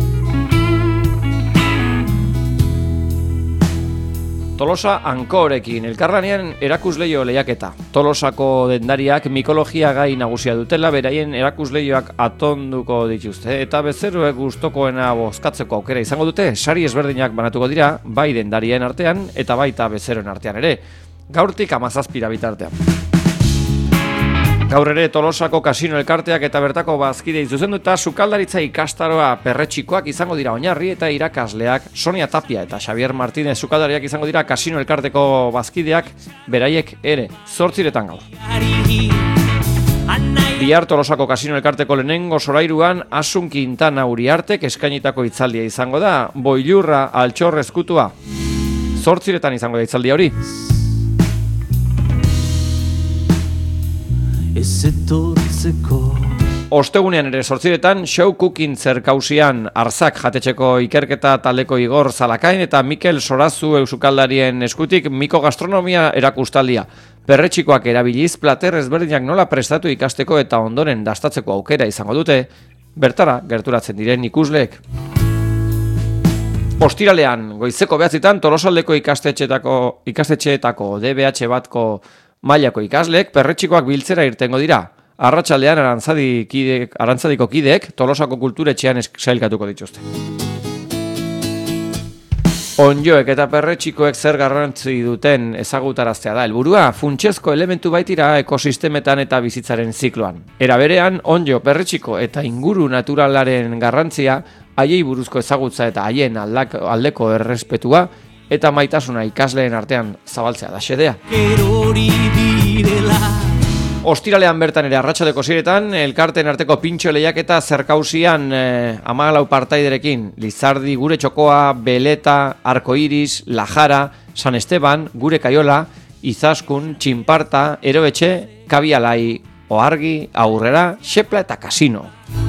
Tolosa Ankorekin elkarlanean erakusleio lehiaketa. Tolosako dendariak mikologia gai nagusia dutela, beraien erakusleioak atonduko dituzte eta bezeroek gustokoena bozkatzeko aukera izango dute, sari ezberdinak banatuko dira, bai dendarien artean eta baita bezeroen artean ere. Gaurtik 17 bitartean. Gaur ere Tolosako kasino elkarteak eta bertako bazkidei zuzenduta sukaldaritza ikastaroa perretxikoak izango dira oinarri eta irakasleak Sonia Tapia eta Xavier Martínez sukaldariak izango dira kasino elkarteko bazkideak beraiek ere 8 gaur. Bihar Tolosako kasino elkarteko lehenengo solairuan Asun Quintana Uriartek eskainitako hitzaldia izango da, Boilurra Altxor ezkutua. 8 izango da hitzaldia hori. Ez etortzeko. Ostegunean ere 8 show cooking zerkausian Arzak jatetxeko ikerketa taldeko Igor Zalakain eta Mikel Sorazu eusukaldarien eskutik Miko gastronomia erakustaldia. Perretxikoak erabiliz plater ezberdinak nola prestatu ikasteko eta ondoren dastatzeko aukera izango dute, bertara gerturatzen diren ikusleek. Ostiralean goizeko 9 Tolosaldeko ikastetxeetako DBH batko mailako ikasleek perretxikoak biltzera irtengo dira. Arratsaldean arantzadiko kideek Tolosako kulturetxean sailkatuko dituzte. Onjoek eta perretxikoek zer garrantzi duten ezagutaraztea da helburua, funtsezko elementu baitira ekosistemetan eta bizitzaren zikloan. Era berean, onjo, perretxiko eta inguru naturalaren garrantzia, haiei buruzko ezagutza eta haien aldeko errespetua eta maitasuna ikasleen artean zabaltzea da xedea. Ostiralean bertan ere arratsaldeko 6 elkarteen arteko pintxo lehiaketa zerkausian 14 partaiderekin. Lizardi, Gure Txokoa, Beleta, Arkoiris, Lajara, San Esteban, Gure Kaiola, Izaskun, Txinparta, Eroetxe, Kabialai, Oargi, Aurrera, Xepla eta Kasino.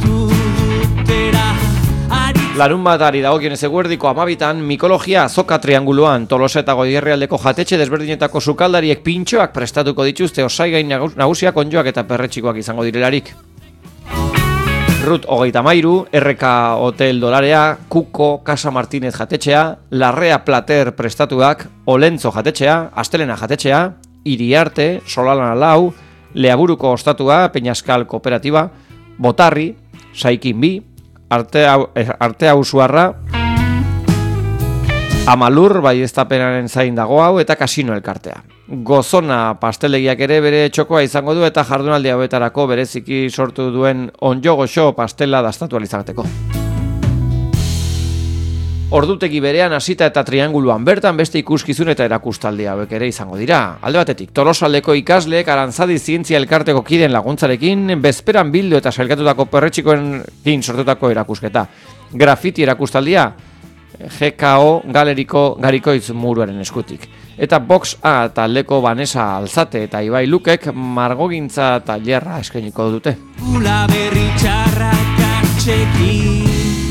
Larunbatari dagokionez eguerdiko 12 mikologia azoka trianguluan Tolosa eta Goierrialdeko jatetxe desberdinetako sukaldariek pintxoak prestatuko dituzte osaigai nagusiak onjoak eta perretxikoak izango direlarik. Rut 33, RK Hotel Dolarea, Kuko, Casa Martínez jatetxea, Larrea Plater prestatuak, Olentzo jatetxea, Astelena jatetxea, Iriarte, Solalana Lau, Leaburuko ostatua, Peñaskal Kooperatiba, Botarri, Saikin bi, Artea Usuarra, Amalur baieztapenaren zain dago hau eta Kasino elkartea. Gozona pastelegiak ere bere txokoa izango du eta jardunaldi hauetarako bereziki sortu duen onjo goxo pastela dastatu izateko. Ordutegi berean hasita eta trianguluan bertan beste ikuskizun eta erakustaldi hauek ere izango dira. Alde batetik, Tolosaldeko ikasleek Arantzadi zientzia elkarteko kideen laguntzarekin bezperan bildu eta sailkatutako perretxikoekin sortutako erakusketa. Grafiti erakustaldia GKO Galeriko Garikoitz muruaren eskutik. Eta Box A taldeko Vanessa Alzate eta Ibai Lukek margogintza tailerra eskainiko dute. Ula berri txarrak atxekin.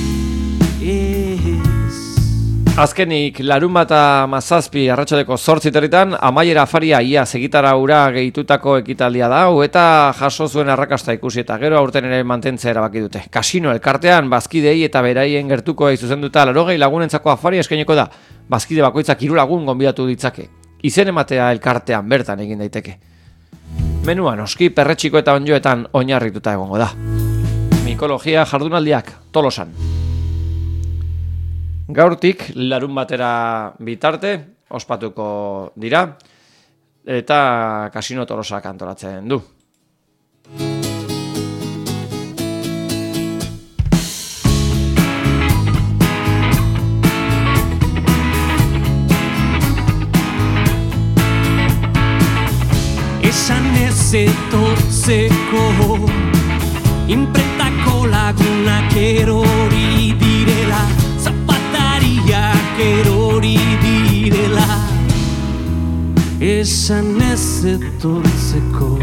Azkenik, larunbata 17 arratsaldeko 8 amaiera afaria ia segitara ura gehitutako ekitaldia da, eta jaso zuen arrakasta ikusi eta gero aurten ere mantentzea erabaki dute. Kasino elkartean, bazkidei eta beraien gertukoei zuzenduta 80 lagunentzako afaria eskainiko da. Bazkide bakoitzak 3 lagun gonbidatu ditzake. Izen ematea elkartean bertan egin daiteke. Menuan, oski perretxiko eta onjoetan oinarrituta egongo da. Mikologia jardunaldiak Tolosan. Gaurtik larun batera bitarte ospatuko dira eta Kasino Tolosak antolatzen du. Esan ez etortzeko inprentako lagunak erori direla, zapatariak erori direla. Esan ez etortzeko.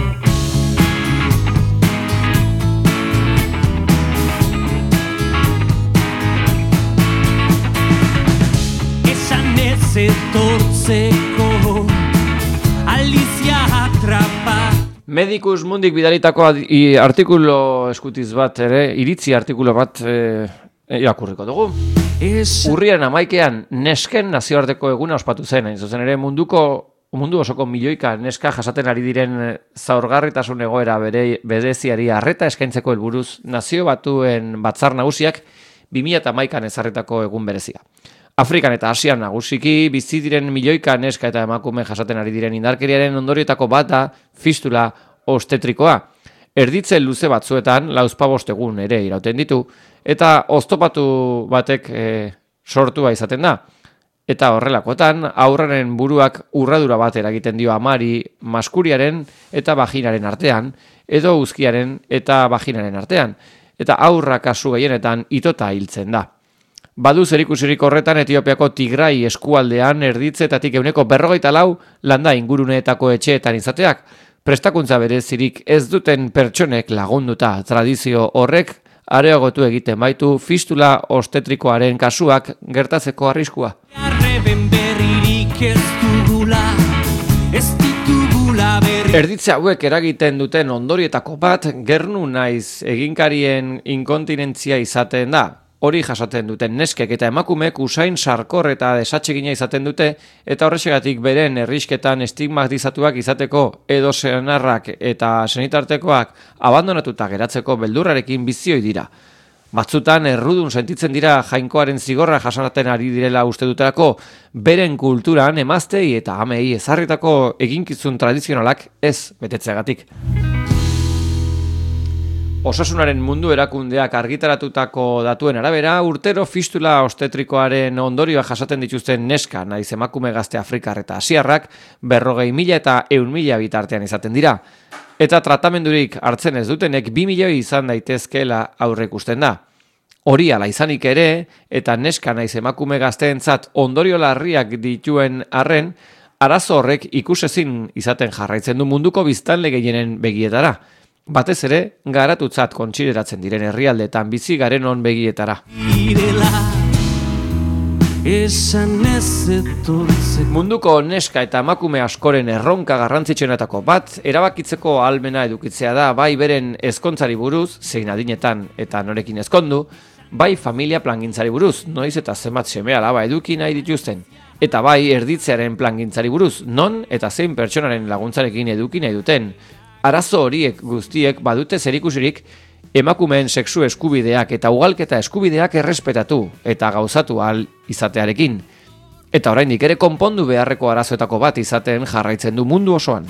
Esan ez etortzeko. Alicia atrapa. Medicus Mundik bidalitako artikulo eskutiz bat ere, iritzi artikulo bat irakurriko dugu. Urriaren 11 nesken nazioarteko eguna ospatu zen, hain zuzen ere mundu osoko milioika neska jasaten ari diren zaurgarritasun egoera bereziari arreta eskaintzeko helburuz Nazio Batuen Batzar Nagusiak 2011an ezarritako egun berezia. Afrikan eta Asian nagusiki bizi diren milioika neska eta emakume jasaten ari diren indarkeriaren ondorioetako bat da fistula obstetrikoa. Erditze luze batzuetan 45 egun ere irauten ditu, eta oztopatu batek sortua izaten da. Eta horrelakoetan, aurraren buruak urradura bat eragiten dio amari maskuriaren eta vaginaren artean, edo uzkiaren eta vaginaren artean, eta aurra kasu gehienetan itota hiltzen da. Badu zerikusirik horretan Etiopiako Tigrai eskualdean erditzeetatik 44% landa inguruneetako etxeetan izateak, prestakuntza berezirik ez duten pertsonek lagunduta tradizio horrek areagotu egiten baitu fistula obstetrikoaren kasuak gertatzeko arriskua. Erditze hauek eragiten duten ondorietako bat gernu naiz eginkarien inkontinentzia izaten da. Hori jasaten duten neskek eta emakumek usain sarkor eta desatsegina izaten dute eta horrexegatik beren herrisketan estigmatizatuak izateko edo senarrak eta senitartekoak abandonatuta geratzeko beldurrarekin bizioi dira. Batzutan errudun sentitzen dira jainkoaren zigorra jasaten ari direla uste dutelako, beren kulturan emaztei eta amei ezarritako eginkizun tradizionalak ez betetzeagatik. Osasunaren mundu erakundeak argitaratutako datuen arabera, urtero fistula obstetrikoaren ondorioa jasaten dituzten neska naiz emakume gazte afrikar eta asiarrak 40.000 eta 100.000 bitartean izaten dira. Eta tratamendurik hartzen ez dutenek 2 milioi izan daitezkeela aurreikusten da. Hori ala izanik ere, eta neska naiz emakume gazteentzat ondorio larriak dituen arren, arazo horrek ikusezin izaten jarraitzen du munduko biztanle gehienen begietara. Batez ere, garatutzat kontsideratzen diren herrialdeetan bizi garenon begietara. Munduko neska eta emakume askoren erronka garrantzitsuenetako bat, erabakitzeko ahalmena edukitzea da bai beren ezkontzari buruz, zein adinetan eta norekin ezkondu, bai familia plangintzari buruz, noiz eta zenbat seme alaba eduki nahi dituzten, eta bai erditzearen plangintzari buruz, non eta zein pertsonaren laguntzarekin eduki nahi duten. Arazo horiek guztiek badute zerikusirik emakumeen sexu eskubideak eta ugalketa eskubideak errespetatu eta gauzatu ahal izatearekin. Eta oraindik ere konpondu beharreko arazoetako bat izaten jarraitzen du mundu osoan.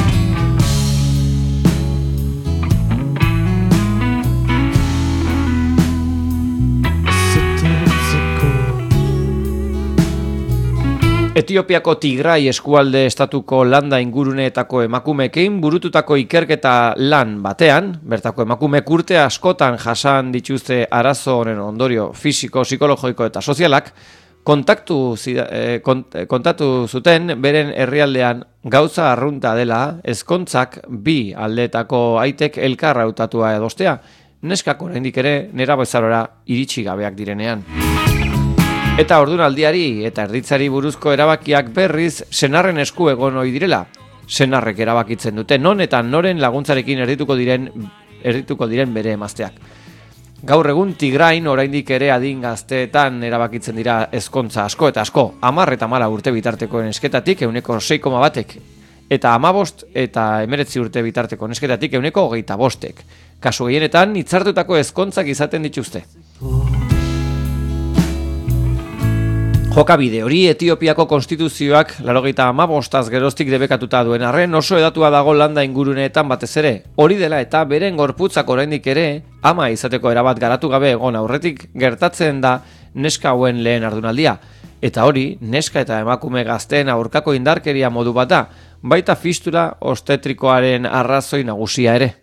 Etiopiako Tigrai eskualde estatuko landa inguruneetako emakumeekin burututako ikerketa lan batean, bertako emakumeek urte askotan jasan dituzte arazo honen ondorio fisiko, psikologiko eta sozialak, kontatu zuten beren herrialdean gauza arrunta dela ezkontzak bi aldeetako aitek elkar hautatua edostea, neskak oraindik ere nerabezarora iritsi gabeak direnean. Eta ordunaldiari eta erditzari buruzko erabakiak berriz senarren esku egon ohi direla. Senarrek erabakitzen dute non eta noren laguntzarekin erdituko diren bere emazteak. Gaur egun Tigrain oraindik ere adin gazteetan erabakitzen dira ezkontza asko eta asko. 10 eta 14 urte bitarteko nesketatik 6,1ek eta 15 eta 19 urte bitarteko nesketatik 25ek. Kasu gehienetan hitzartutako ezkontzak izaten dituzte. Jokabide hori Etiopiako konstituzioak 95 geroztik debekatuta duen arren oso hedatua dago landa inguruneetan batez ere. Hori dela eta beren gorputzak oraindik ere ama izateko erabat garatu gabe egon aurretik gertatzen da neska hauen lehen ardunaldia. Eta hori neska eta emakume gazteen aurkako indarkeria modu bat da, baita fistula obstetrikoaren arrazoi nagusia ere.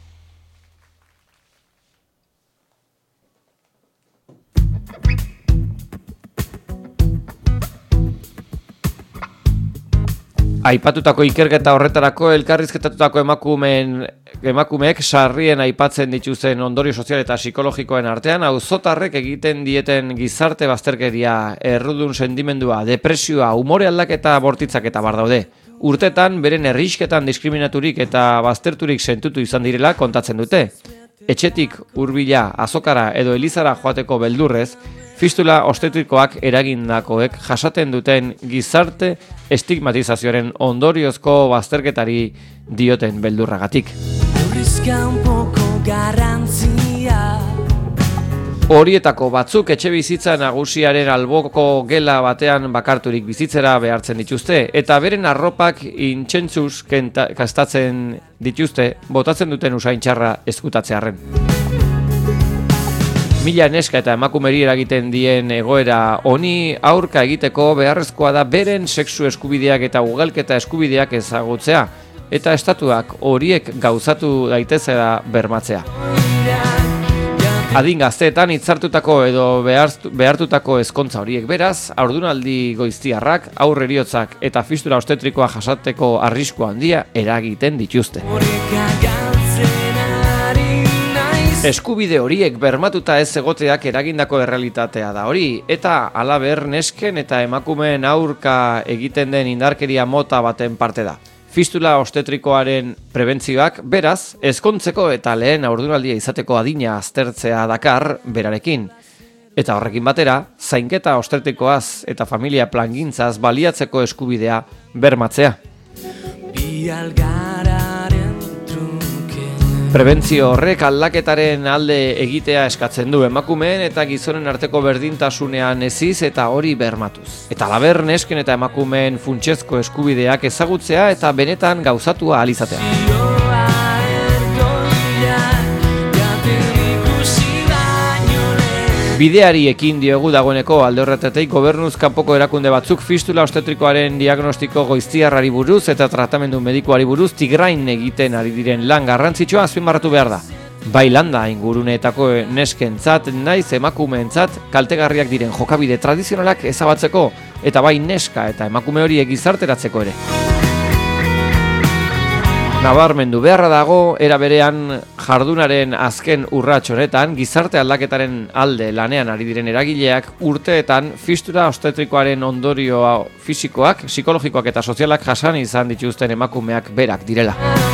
Aipatutako ikerketa horretarako elkarrizketatutako emakumeek sarrien aipatzen dituzten ondorio sozial eta psikologikoen artean auzotarrek egiten dieten gizarte bazterkeria, errudun sentimendua, depresioa, umore aldaketa bortitzak eta bar daude. Urtetan beren herrisketan diskriminaturik eta bazterturik sentutu izan direla kontatzen dute. Etxetik hurbila, azokara edo elizara joateko beldurrez, fistula obstetrikoak eragindakoek jasaten duten gizarte estigmatizazioaren ondoriozko bazterketari dioten beldurragatik. Horietako batzuk etxe bizitza nagusiaren alboko gela batean bakarturik bizitzera behartzen dituzte, eta beren arropak intsentzuz kastatzen dituzte, botatzen duten usain txarra ezkutatzearren. Mila neska eta emakumeri eragiten dien egoera honi aurka egiteko beharrezkoa da beren sexu eskubideak eta ugalketa eskubideak ezagutzea, eta estatuak horiek gauzatu daitezela bermatzea. Adin gazteetan hitzartutako edo behartutako ezkontza horiek beraz, haurdunaldi goiztiarrak, haur heriotzak eta fistura obstetrikoa jasateko arrisku handia eragiten dituzte. Eskubide horiek bermatuta ez egoteak eragindako errealitatea da hori, eta halaber nesken eta emakumeen aurka egiten den indarkeria mota baten parte da. Fistula obstetrikoaren prebentzioak beraz, ezkontzeko eta lehen haurdunaldia izateko adina aztertzea dakar berarekin. Eta horrekin batera, zainketa obstetrikoaz eta familia plangintzaz baliatzeko eskubidea bermatzea. Prebentzio horrek aldaketaren alde egitea eskatzen du emakumeen eta gizonen arteko berdintasunean eziz eta hori bermatuz. Eta halaber nesken eta emakumeen funtsezko eskubideak ezagutzea eta benetan gauzatua ahal izatea. Bideari ekin diogu dagoeneko alde horretatik gobernuz kanpoko erakunde batzuk fistula obstetrikoaren diagnostiko goiztiarrari buruz eta tratamendu medikuari buruz Tigrain egiten ari diren lan garrantzitsua azpimarratu behar da. Bai landa inguruneetako neskentzat naiz emakumeentzat kaltegarriak diren jokabide tradizionalak ezabatzeko eta bai neska eta emakume horiek gizarteratzeko ere. Nabarmendu beharra dago, era berean jardunaren azken urrats honetan, gizarte aldaketaren alde lanean ari diren eragileak urteetan fistura obstetrikoaren ondorio fisikoak, psikologikoak eta sozialak jasan izan dituzten emakumeak berak direla.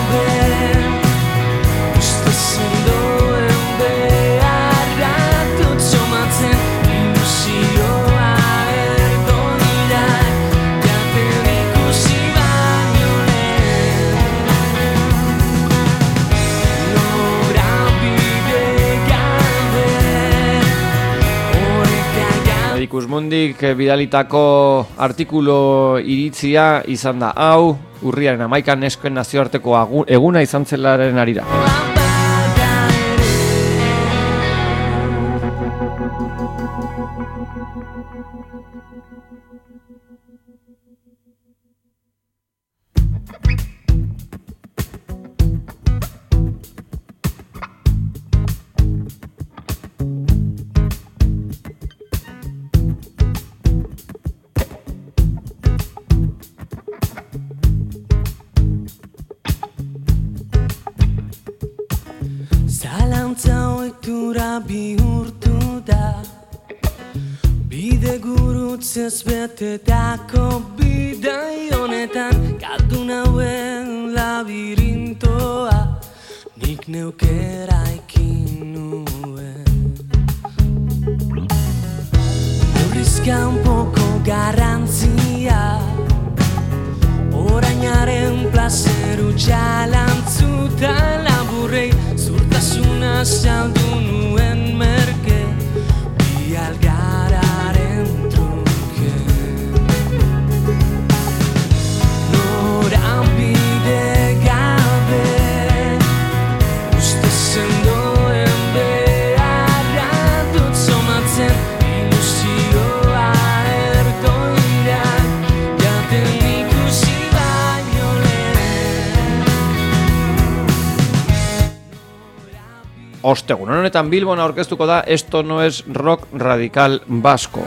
Ikusmundik bidalitako artikulu iritzia izan da hau, urriaren 11 nesken nazioarteko eguna izan zelaren arira. Bihurtu da bide gurutzez betetako bidai honetan galdu nauen labirintoa nik neukera ekin nuen murrizka un poko garrantzia orainaren plazeru txalantzuta laburrei zurtasuna saldu nuen merke bi algararen truke norabide gabe uste zendoen beharra dut somatzen ilusioa erdoinak jaten ikusi baino Ostegun honetan Bilbon aurkeztuko da Esto no es rock radical vasco.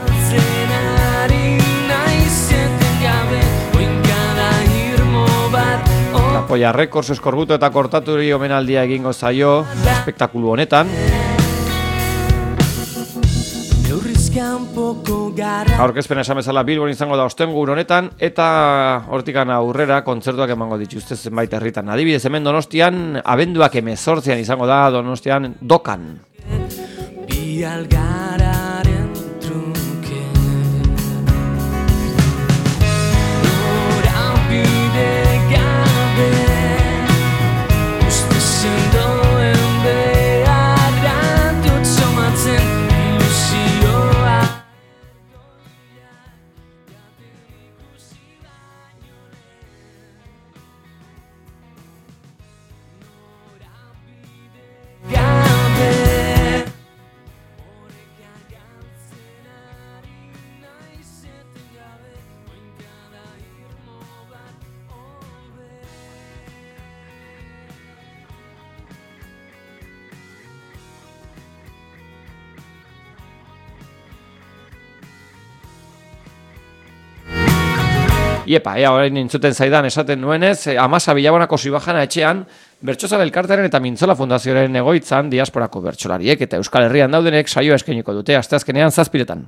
Zapoia Records eskorbuto eta kortaturi omenaldia egingo zaio espektakulu honetan. Aurkezpena esan bezala Bilbon izango da ostengun honetan eta hortikan aurrera kontzertuak emango dituzte zenbait herritan. Adibidez hemen Donostian abenduak 18 izango da Donostian Dokan. Bi algararen truke norabide gabe uste zendoen beharra dut somatzen Iepa, orain entzuten zaidan esaten nuenez, Amasa Bilabonako Zibajana etxean, Bertsozale elkartearen eta Mintzola Fundazioaren egoitzan diasporako bertsolariek eta Euskal Herrian daudenek saioa eskainiko dute asteazkenean 7:00.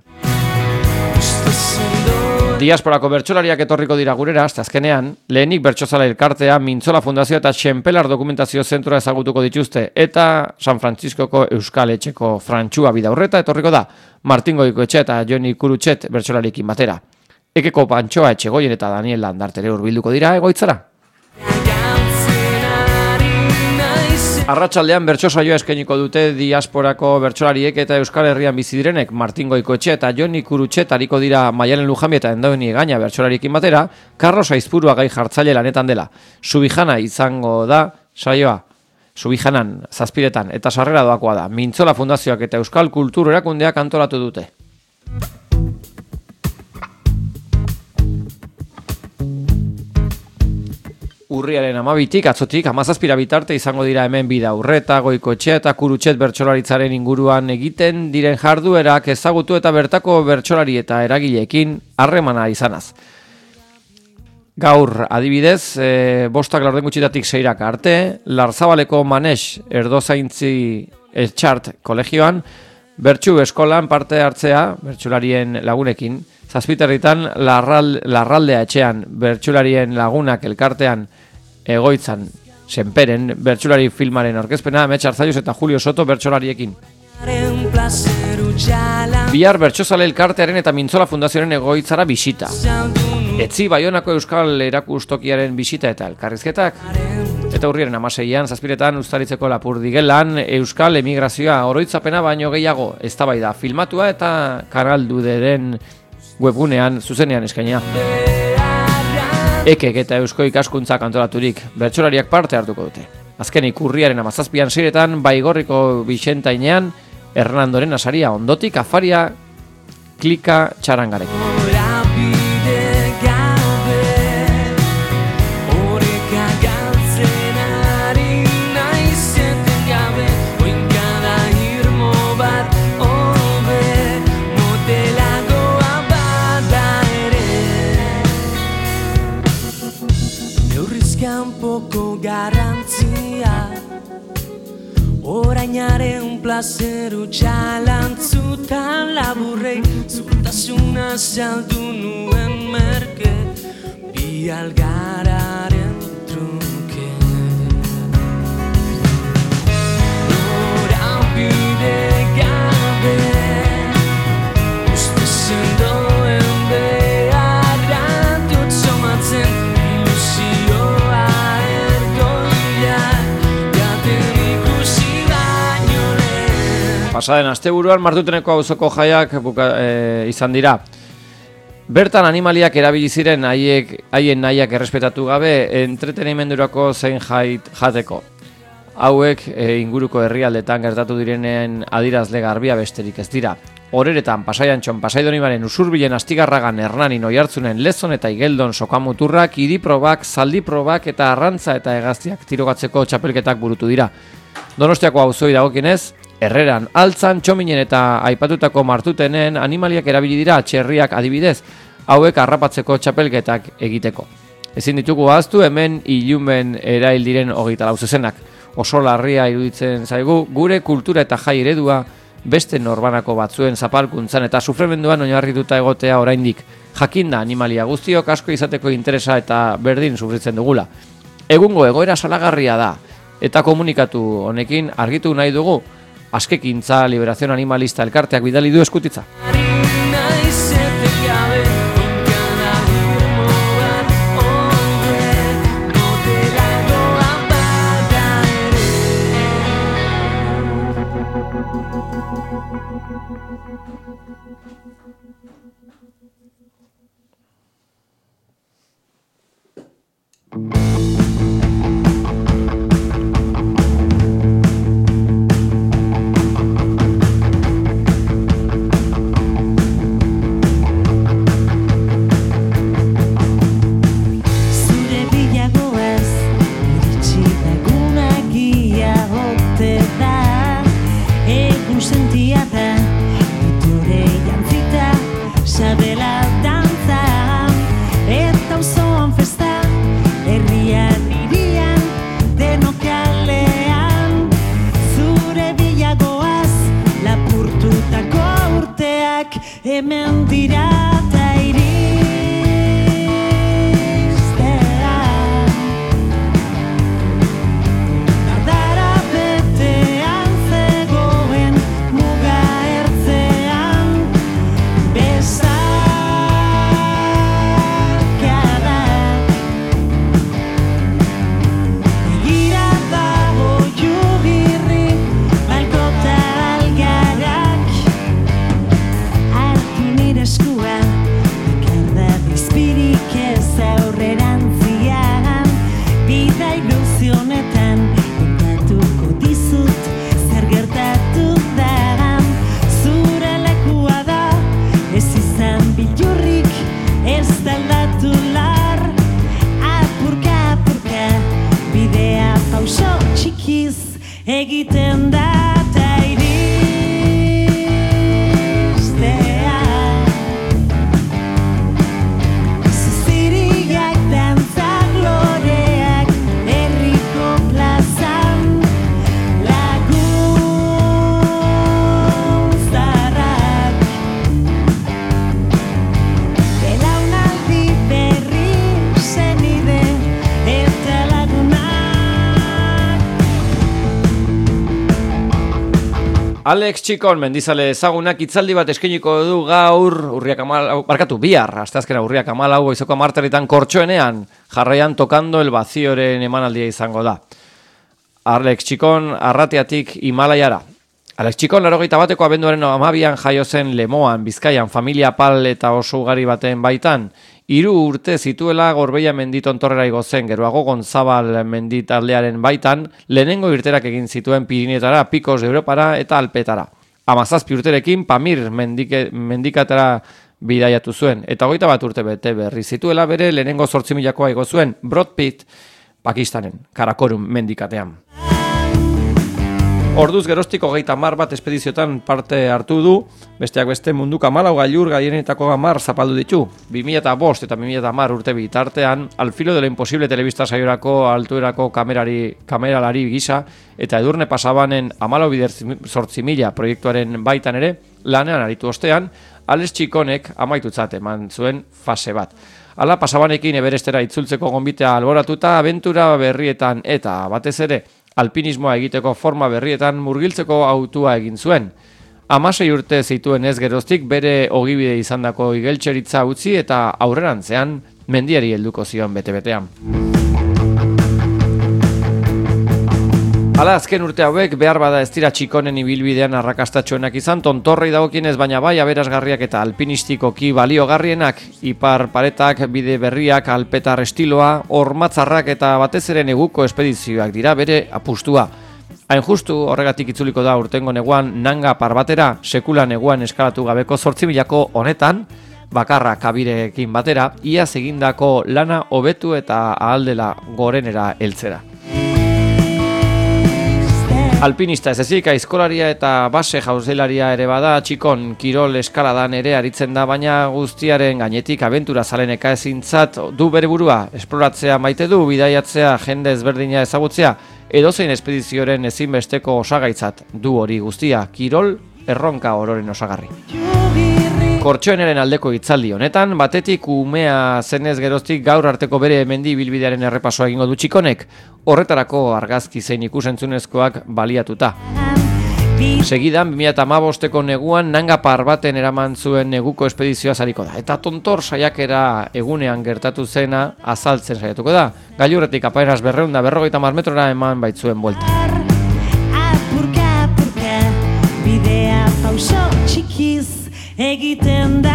Diasporako bertsolariak etorriko dira gurera asteazkenean, lehenik Bertsozale elkartea, Mintzola Fundazioa eta Xenpelar Dokumentazio Zentroa ezagutuko dituzte eta San Frantziskoko Euskal Etxeko Frantxua Bidaurreta etorriko da, Martin Goikoetxe eta Joni Kurutxet bertsolarikin batera. Ekeko Pantxoa Etxegoien eta Daniel Landartere hurbilduko dira egoitzara. Arratsaldean bertso saioa eskainiko dute diasporako bertsolariek eta Euskal Herrian bizi direnek. Martin Goikoetxe eta Joni Kurutxet ariko dira Maialen Lujambia eta Endaoni Egaña bertsolariekin batera, Carlos Aizpurua gai jartzaile lanetan dela. Subijana izango da saioa. Subijanan 7:00 eta sarrera doakoa da. Mintzola Fundazioak eta Euskal Kultur Erakundeak antolatu dute. Urriaren 12tik, atzotik, 17 bitarte izango dira hemen Bidaurreta, Goikoetxea eta Kurutxet bertsolaritzaren inguruan egiten diren jarduerak ezagutu eta bertako bertsolari eta eragileekin harremana izanaz. Gaur, adibidez, 5:00 6:00 arte, Larzabaleko Manex Erdozaintzi Etxart kolegioan, bertsu eskolan parte hartzea bertsolarien lagunekin, 7:00 Larraldea etxean bertsolarien lagunak elkartean egoitzan Senperen bertsolari filmaren aurkezpena Amets Arzaius eta Julio Soto bertsolariekin. Bihar Bertsozale elkartearen eta Mintzola Fundazioaren egoitzara bisita. Etzi Baionako Euskal Erakustokiaren bisita eta elkarrizketak. Eta urriaren 16an 7:00 Uztaritzeko Lapurdigelan Euskal Emigrazioa oroitzapena baino gehiago eztabaida filmatua eta Kanal Duderen webgunean zuzenean eskainea. Ekek eta Eusko Ikaskuntzak antolaturik bertsolariak parte hartuko dute. Azkenik urriaren 17an 6:00 Baigorriko Bixentainean Hernandoren asaria ondotik afaria klika txarangarekin. Kanpoko garrantzia orainaren plazer utxalantzutan laburrei zutasuna saldu nuen merke bi algararen truke norabide gabe uste zendoen beharra dut somatzen Pasaden asteburuan Martuteneko auzoko jaiak izan dira. Bertan animaliak erabili ziren haien nahiak errespetatu gabe entretenimendurako zein jateko. Hauek inguruko herrialdetan gertatu direnen adirazle garbia besterik ez dira. Horeretan Pasaiantxon, Pasaidonibaren, Usurbilen, Astigarragan, Hernanin, Oiartzunen, Lezon eta Igeldon sokamuturrak, iriprobak, zaldiprobak eta arrantza eta hegaztiak tirogatzeko txapelketak burutu dira. Donostiako auzoi dagokienez, Herreran, Altzan, Txominen eta aipatutako Martutenen animaliak erabili dira txerriak adibidez, hauek harrapatzeko txapelketak egiteko. Ezin ditugu ahaztu hemen ilumen erail diren 24 zezenak. Oso larria iruditzen zaigu gure kultura eta jai eredua beste norbanako batzuen zapalkuntzan eta sufrimenduan oinarrituta egotea oraindik. Jakinda animalia guztiok asko izateko interesa eta berdin sufritzen dugula. Egungo egoera salagarria da eta komunikatu honekin argitu nahi dugu. Askekintza Liberación Animalista elkarteak bidali du eskutitza. Sabe la danza, eta hemen dira ta iristea. Dardara betean zegoen muga ertzean besarkada. Begira dago jubirri malkota algarak hartu nire eskua bakarda bizpirik ez aurrerantzian bida ilusionetan kontatuko dizut zer gertatu da zure lekua da ez izan bilurrik ez aldatu lar apurka apurka bidea pauso txikiz egiten da ta iristea. Ziziriak dantzak loreak herriko plazan lagun zaharrak belaunaldi berri senide eta lagunak. Alex Txikon mendizale ezagunak hitzaldi bat eskainiko du gaur bihar, asteazkena urriak 14 goizeko 10 Kortxoenean, jarraian tokando el vacioren emanaldia izango da. Alex Txikon arratiatik Himalaiara. Alex Txikon 81ko abenduaren 12an jaio zen Lemoan, Bizkaian, familia pal eta oso ugari baten baitan. 3 urte zituela Gorbeia menditontorrera igo zen, geroago Gonzabal menditaldearen baitan, lehenengo irterak egin zituen Pirinetara, Picos de Europara eta Alpetara. 17 urterekin Pamir mendikatara bidaiatu zuen, eta 21 urte bete berri zituela bere lehenengo 8.000koa igo zuen Broad Pit, Pakistanen, Karakorum mendikatean. Orduz geroztik 30 bat espediziotan parte hartu du, besteak beste munduko 14 gailur gaienetako 10 zapaldu ditu. 2005 eta 2010 urte bitartean, Al filo de lo imposible telebista saiorako altuerako kameralari gisa eta Edurne Pasabanen 14.000 proiektuaren baitan ere, lanean aritu ostean, Alex Txikonek amaitutzat eman zuen fase bat. Hala Pasabanekin Everestera itzultzeko gonbitea alboratuta, abentura berrietan eta batez ere, alpinismoa egiteko forma berrietan murgiltzeko autua egin zuen. 16 urte zituen ez geroztik bere ogibide izandako igeltxeritza utzi eta aurrerantzean mendiari helduko zion bete-betean. Hala azken urte hauek behar bada ez dira Txikonen ibilbidean arrakastatxoenak izan, tontorrei dagokienez baina bai aberasgarriak eta alpinistikoki baliogarrienak, ipar paretak, bide berriak, alpetar estiloa, ormatzarrak eta batez ere neguko espedizioak dira bere apustua. Hain justu horregatik itzuliko da urtengo neguan Nanga Parbatera, sekula neguan eskalatu gabeko 8.000ko honetan, bakarra kabirekin batera, iaz egindako lana hobetu eta ahaldela gorenera heltzera. Alpinista ez ezik, aizkolaria eta base jauzelaria ere bada, Txikon kirol eskaladan ere aritzen da, baina guztiaren gainetik abentura zaleneka ezintzat du bere burua, esploratzea maite du, bidaiatzea, jende ezberdina ezagutzea, edozein espedizioren ezinbesteko osagaitzat du hori guztia, kirol erronka ororen osagarri. Kortxoeneren aldeko hitzaldi honetan, batetik umea zenez geroztik gaur arteko bere mendi bilbidearen errepasoa egingo du Txikonek, horretarako argazki zein ikusentzunezkoak baliatuta. Segidan, 2015ko neguan Nanga Parbaten eraman zuen neguko espedizioa zariko da, eta tontor saiakera egunean gertatu zena azaltzen saiatuko da, gailurretik apenas 250 metrora eman baitzuen buelta. Bidea pauso txikiz egiten da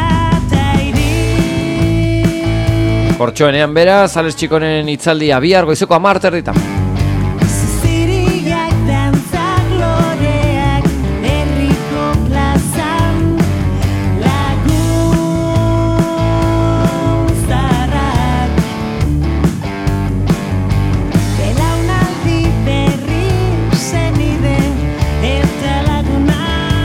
tairi. Kortxoenean beraz, Alex Txikonen hitzaldia bihar goizeko 10:30. Ziziriak dantzak loreak herriko plazan lagun zaharrak belaunaldi berri senide eta lagunak.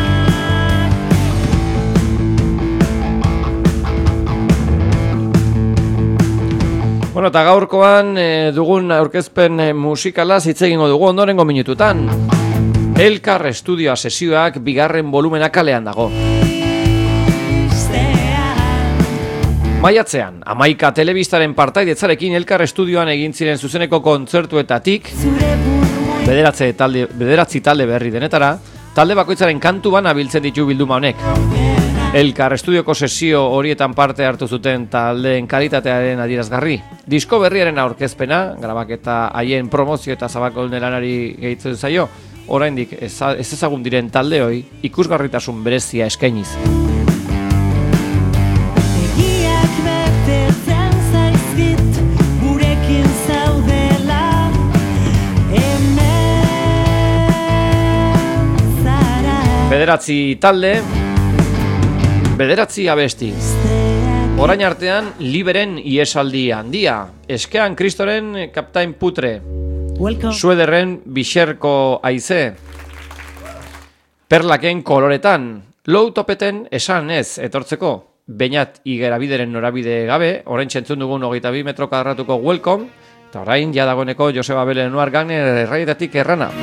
Bueno, eta gaurkoan dugun aurkezpen musikalaz hitz egingo dugu ondorengo minututan. Elkar estudioa sesioak 2. volumena kalean dago. Maiatzean, 11 telebistaren partaidetzarekin Elkar estudioan egin ziren zuzeneko kontzertuetatik bederatzi talde berri denetara, talde bakoitzaren kantu bana biltzen ditu bilduma honek. Elkar estudioko sesio horietan parte hartu zuten taldeen kalitatearen adierazgarri. Disko berriaren aurkezpena, grabaketa haien promozio eta zabakolne lanari gehitzen zaio, oraindik ez ezagun diren taldeoi ikusgarritasun berezia eskainiz. Bederatzi talde, bederatzi abesti. Orain artean, Liberen iesaldi handia. Eskean Kristoren Kaptain Putre. Suederren Bixerko Aize. Perlaken Koloretan. Low Topeten esan ez etortzeko. Beñat Igerabideren norabide gabe. Orain txentzun dugun 22 metro kadratuko Welcome. Eta orain jadagoneko Joseba Belen Noar Gagner erraietatik errana.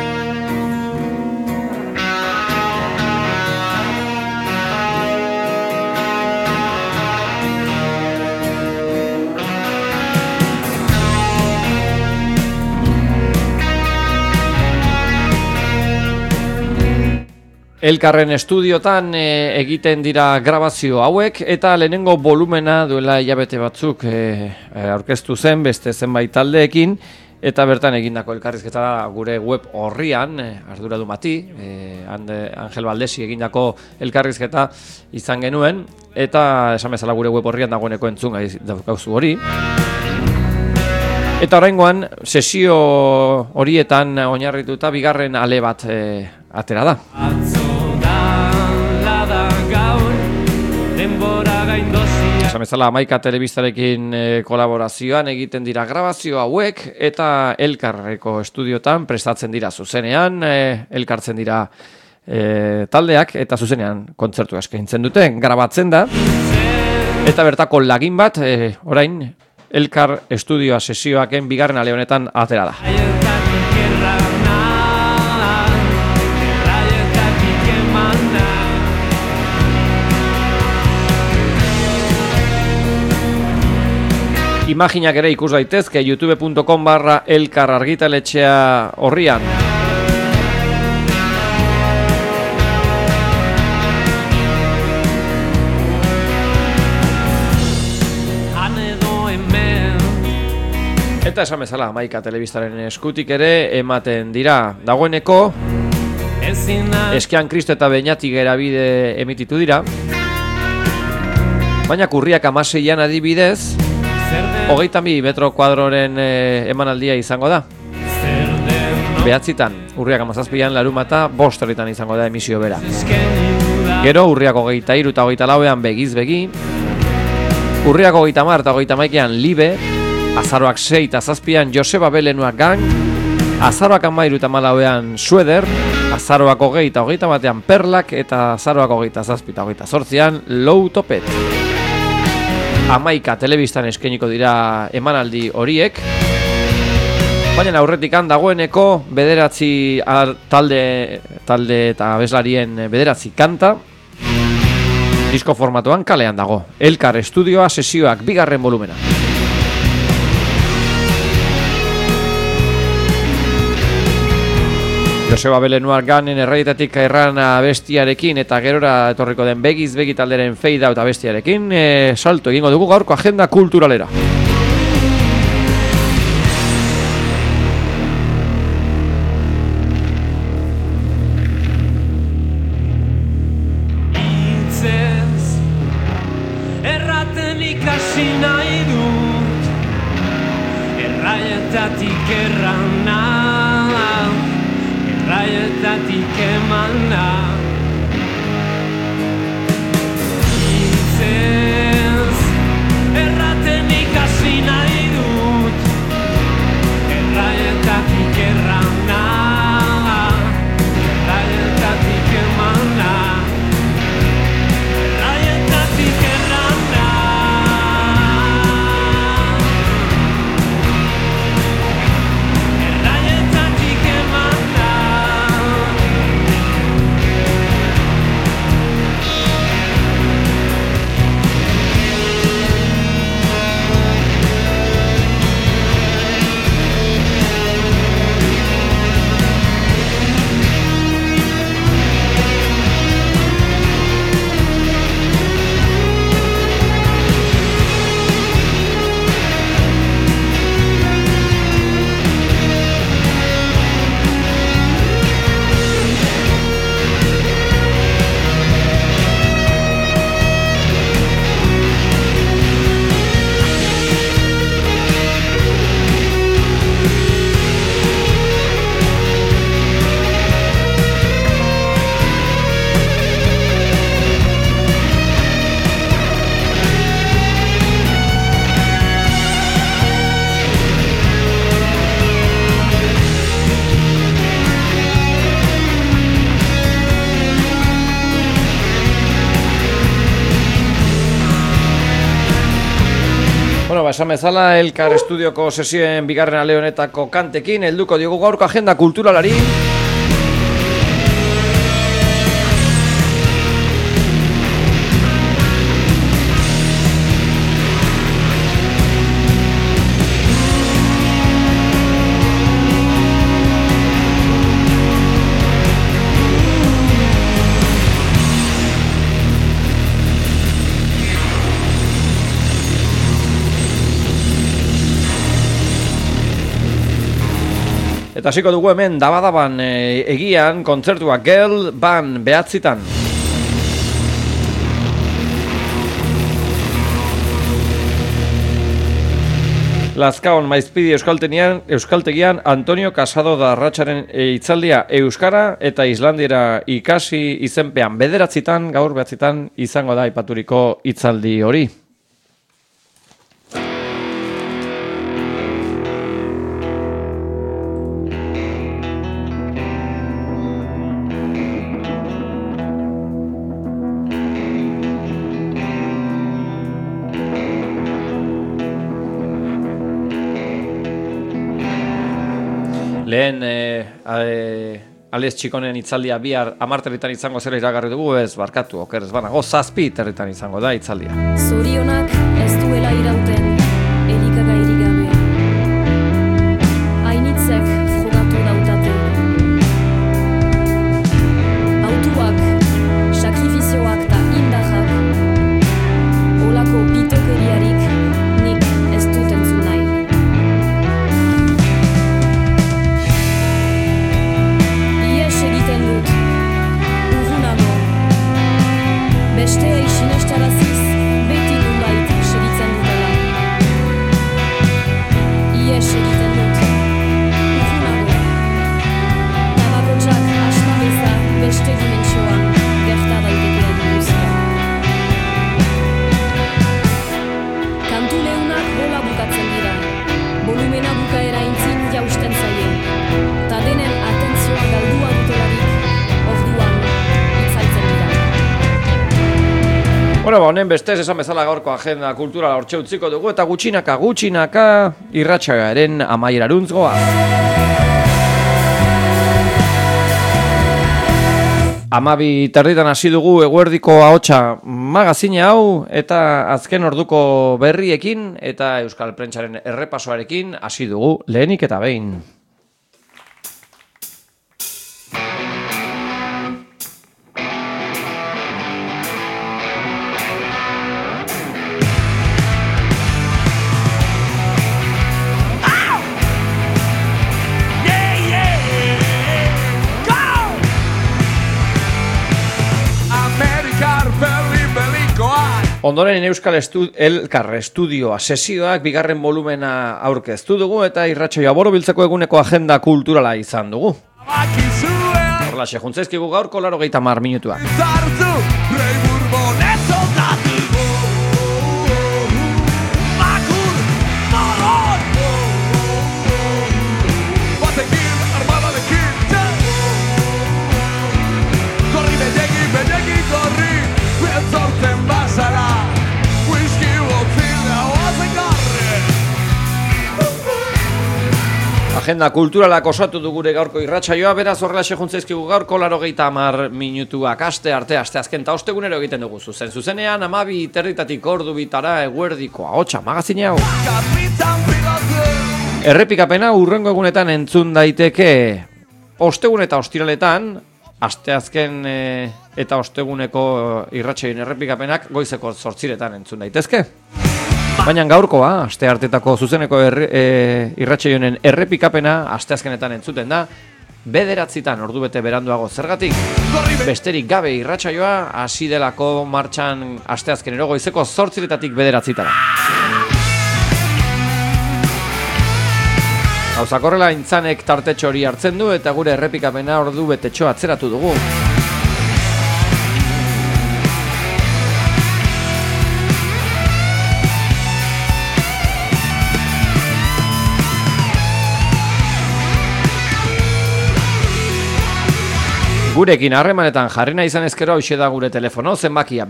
Elkarren estudiotan egiten dira grabazio hauek eta lehenengo volumena duela hilabete batzuk aurkeztu zen beste zenbait taldeekin eta bertan egindako elkarrizketa gure web orrian arduradu mati, Angel Valdesi egindako elkarrizketa izan genuen eta esan bezala gure web orrian dagoeneko entzun gauzu hori. Eta oraingoan sesio horietan oinarrituta bigarren ale bat atera da. Esan bezala 11 telebistarekin kolaborazioan egiten dira grabazio hauek eta Elkarreko estudiotan prestatzen dira zuzenean, elkartzen dira taldeak eta zuzenean kontzertu eskaintzen dute, grabatzen da eta bertako lagin bat orain Elkar estudioa sesioaken bigarren ale honetan atera da. Imaginak ere ikus daitezke youtube.com/Elkar argitaletxea horrian. Eta esan bezala, 11 telebistaren eskutik ere ematen dira. Dagoeneko, Eskean Kristo eta Beñat Igerabide emititu dira. Baina Kurriak 16an adibidez, 22 metro kuadroren emanaldia izango da. 9 Urriak 17an larumata 5 izango da emisio bera. Gero Urriak 23 eta 24an begiz begi. Urriak 30 eta 31an Libe. Azaroak 6 eta 7an Joseba Belenuak Gang. Azaroak 13 eta 14an Sueder. Azaroak 20 eta 21an Perlak. Eta azaroak 27 eta 28an Low Topet. 11 telebistan eskainiko dira emanaldi horiek. Baina aurretikan dagoeneko bederatzi talde eta abeslarien bederatzi kanta. Disko formatuan kalean dago. Elkar estudioa sesioak bigarren volumena. Joseba Belenuar Ganen erraietatik errana abestiarekin eta gerora etorriko den begiz begi talderen fade out abestiarekin salto egingo dugu gaurko agenda kulturalera. Erraten ikasi nahi dut, erraietatik errana, erraietatik emana. Hitzez, erraten ikasi nahi dut, erraietatik errana, erraietatik emana. esan bezala, Elkar Estudioko sesioen bigarren ale honetako kantekin, helduko diogu gaurko agenda kulturalari. Eta hasiko dugu hemen dabadaban egian kontzertua Girl Band 9:00. Lazkaon Maizpidi euskaltegian Antonio Casado da Arratxaren hitzaldia euskara eta islandiera ikasi izenpean 9:00 gaur 9:00 izango da aipaturiko hitzaldi hori. Lehen Alex Txikonen hitzaldia bihar 10:00 izango zela iragarri dugu, ez barkatu, oker ez banago 7:00 izango da hitzaldia. Zorionak ez duela irauten, elikagairik gabe. Hainitzek frogatu dautate. Autuak, sakrifizioak eta indarrak, olako bitokeriarik nik ez dut entzun nahi. Ies egiten dut, urrunago. Bestea isinestaraziz, beti nunbait segitzen dutela. Ies egiten dut, urrunago. Tabakotxak asmabeza beste dimentsioan gerta daitekeen guztia. Kantu lehunak bola bukatzen dira. Volumena bukaera intzin jausten zaie. Ta denen atentzioa galdua dutelarik, orduan itzaltzen dira. Bueno, honen bestez esan bezala gaurko agenda kulturala hortxe utziko dugu eta gutxinaka irratsaioaren amaierarantz goa. 12:30 hasi dugu eguerdiko ahotsa magazine hau eta azken orduko berriekin eta Euskal Prentsaren errepasoarekin hasi dugu lehenik eta behin. Ondoren Euskal Elkar Estudioa sesioak bigarren volumena aurkeztu dugu eta irratsaioa borobiltzeko eguneko agenda kulturala izan dugu. Horlaxe juntzaizkigu gaurko 80 minutuak. Agenda kulturalak osatu du gure gaurko irratsaioa, beraz horrelaxe juntzaizkigu gaurko 80 minutuak aste azken eta ostegunero egiten dugu zuzenean 12:30 ordu bitara eguerdiko ahotsa magazine hau. Errepikapena hurrengo egunetan entzun daiteke ostegun eta ostiraletan, asteazken eta osteguneko irratsaioen errepikapenak goizeko 8:00 entzun daitezke. Baina gaurkoa, aste hartetako zuzeneko irratsaioen errepikapena asteazkenetan entzuten da 9:00 ordubete beranduago zergatik. Besterik gabe irratsaioa hasi delako martxan asteazkenero goizeko 8:00 9:00. Gauzak horrela intzanek tartetxo hori hartzen du eta gure errepikapena ordu betetxo atzeratu dugu. Gurekin harremanetan jarri nahi izan ezkero hauxe da gure telefono, zenbakia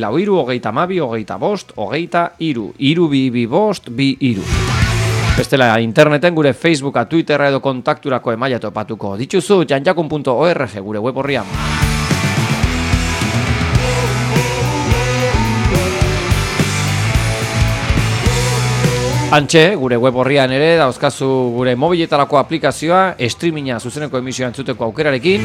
943-25-23-23. Bestela interneten gure Facebooka, Twittera edo kontakturako emaila topatuko dituzu janjakun.org gure web horrian. Antxe, gure web horrian ere dauzkazu gure mobiletarako aplikazioa, streaminga zuzeneko emisioa entzuteko aukerarekin.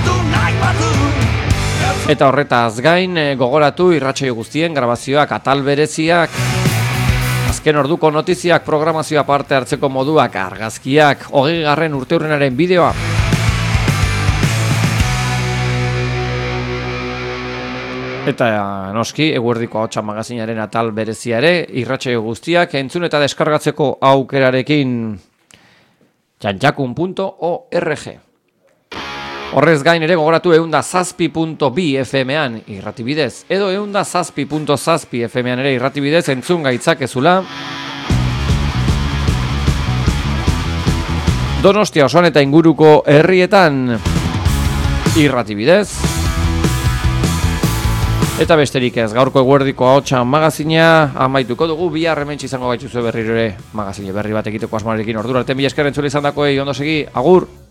Eta horretaz gain gogoratu irratsaio guztien grabazioak, atal bereziak, azken orduko notiziak, programazioa parte hartzeko moduak, argazkiak, 20. urteurrenaren bideoa. Eta noski, eguerdiko ahotsa magazinaren atal berezia ere, irratsaio guztiak entzun eta deskargatzeko aukerarekin janjakun.org. Horrez gain ere gogoratu 107.2 FM-an irratibidez, edo 107.7 FM-an ere irratibidez entzun gaitzakezula. Donostia osoan eta inguruko herrietan irratibidez. Eta besterik ez, gaurko eguerdiko ahotsa magazina amaituko dugu, bihar hementsi izango gaituzue berriro ere magazine berri bat egiteko asmoarekin. Ordura arte mila esker entzule izandakoei ondo segi, agur!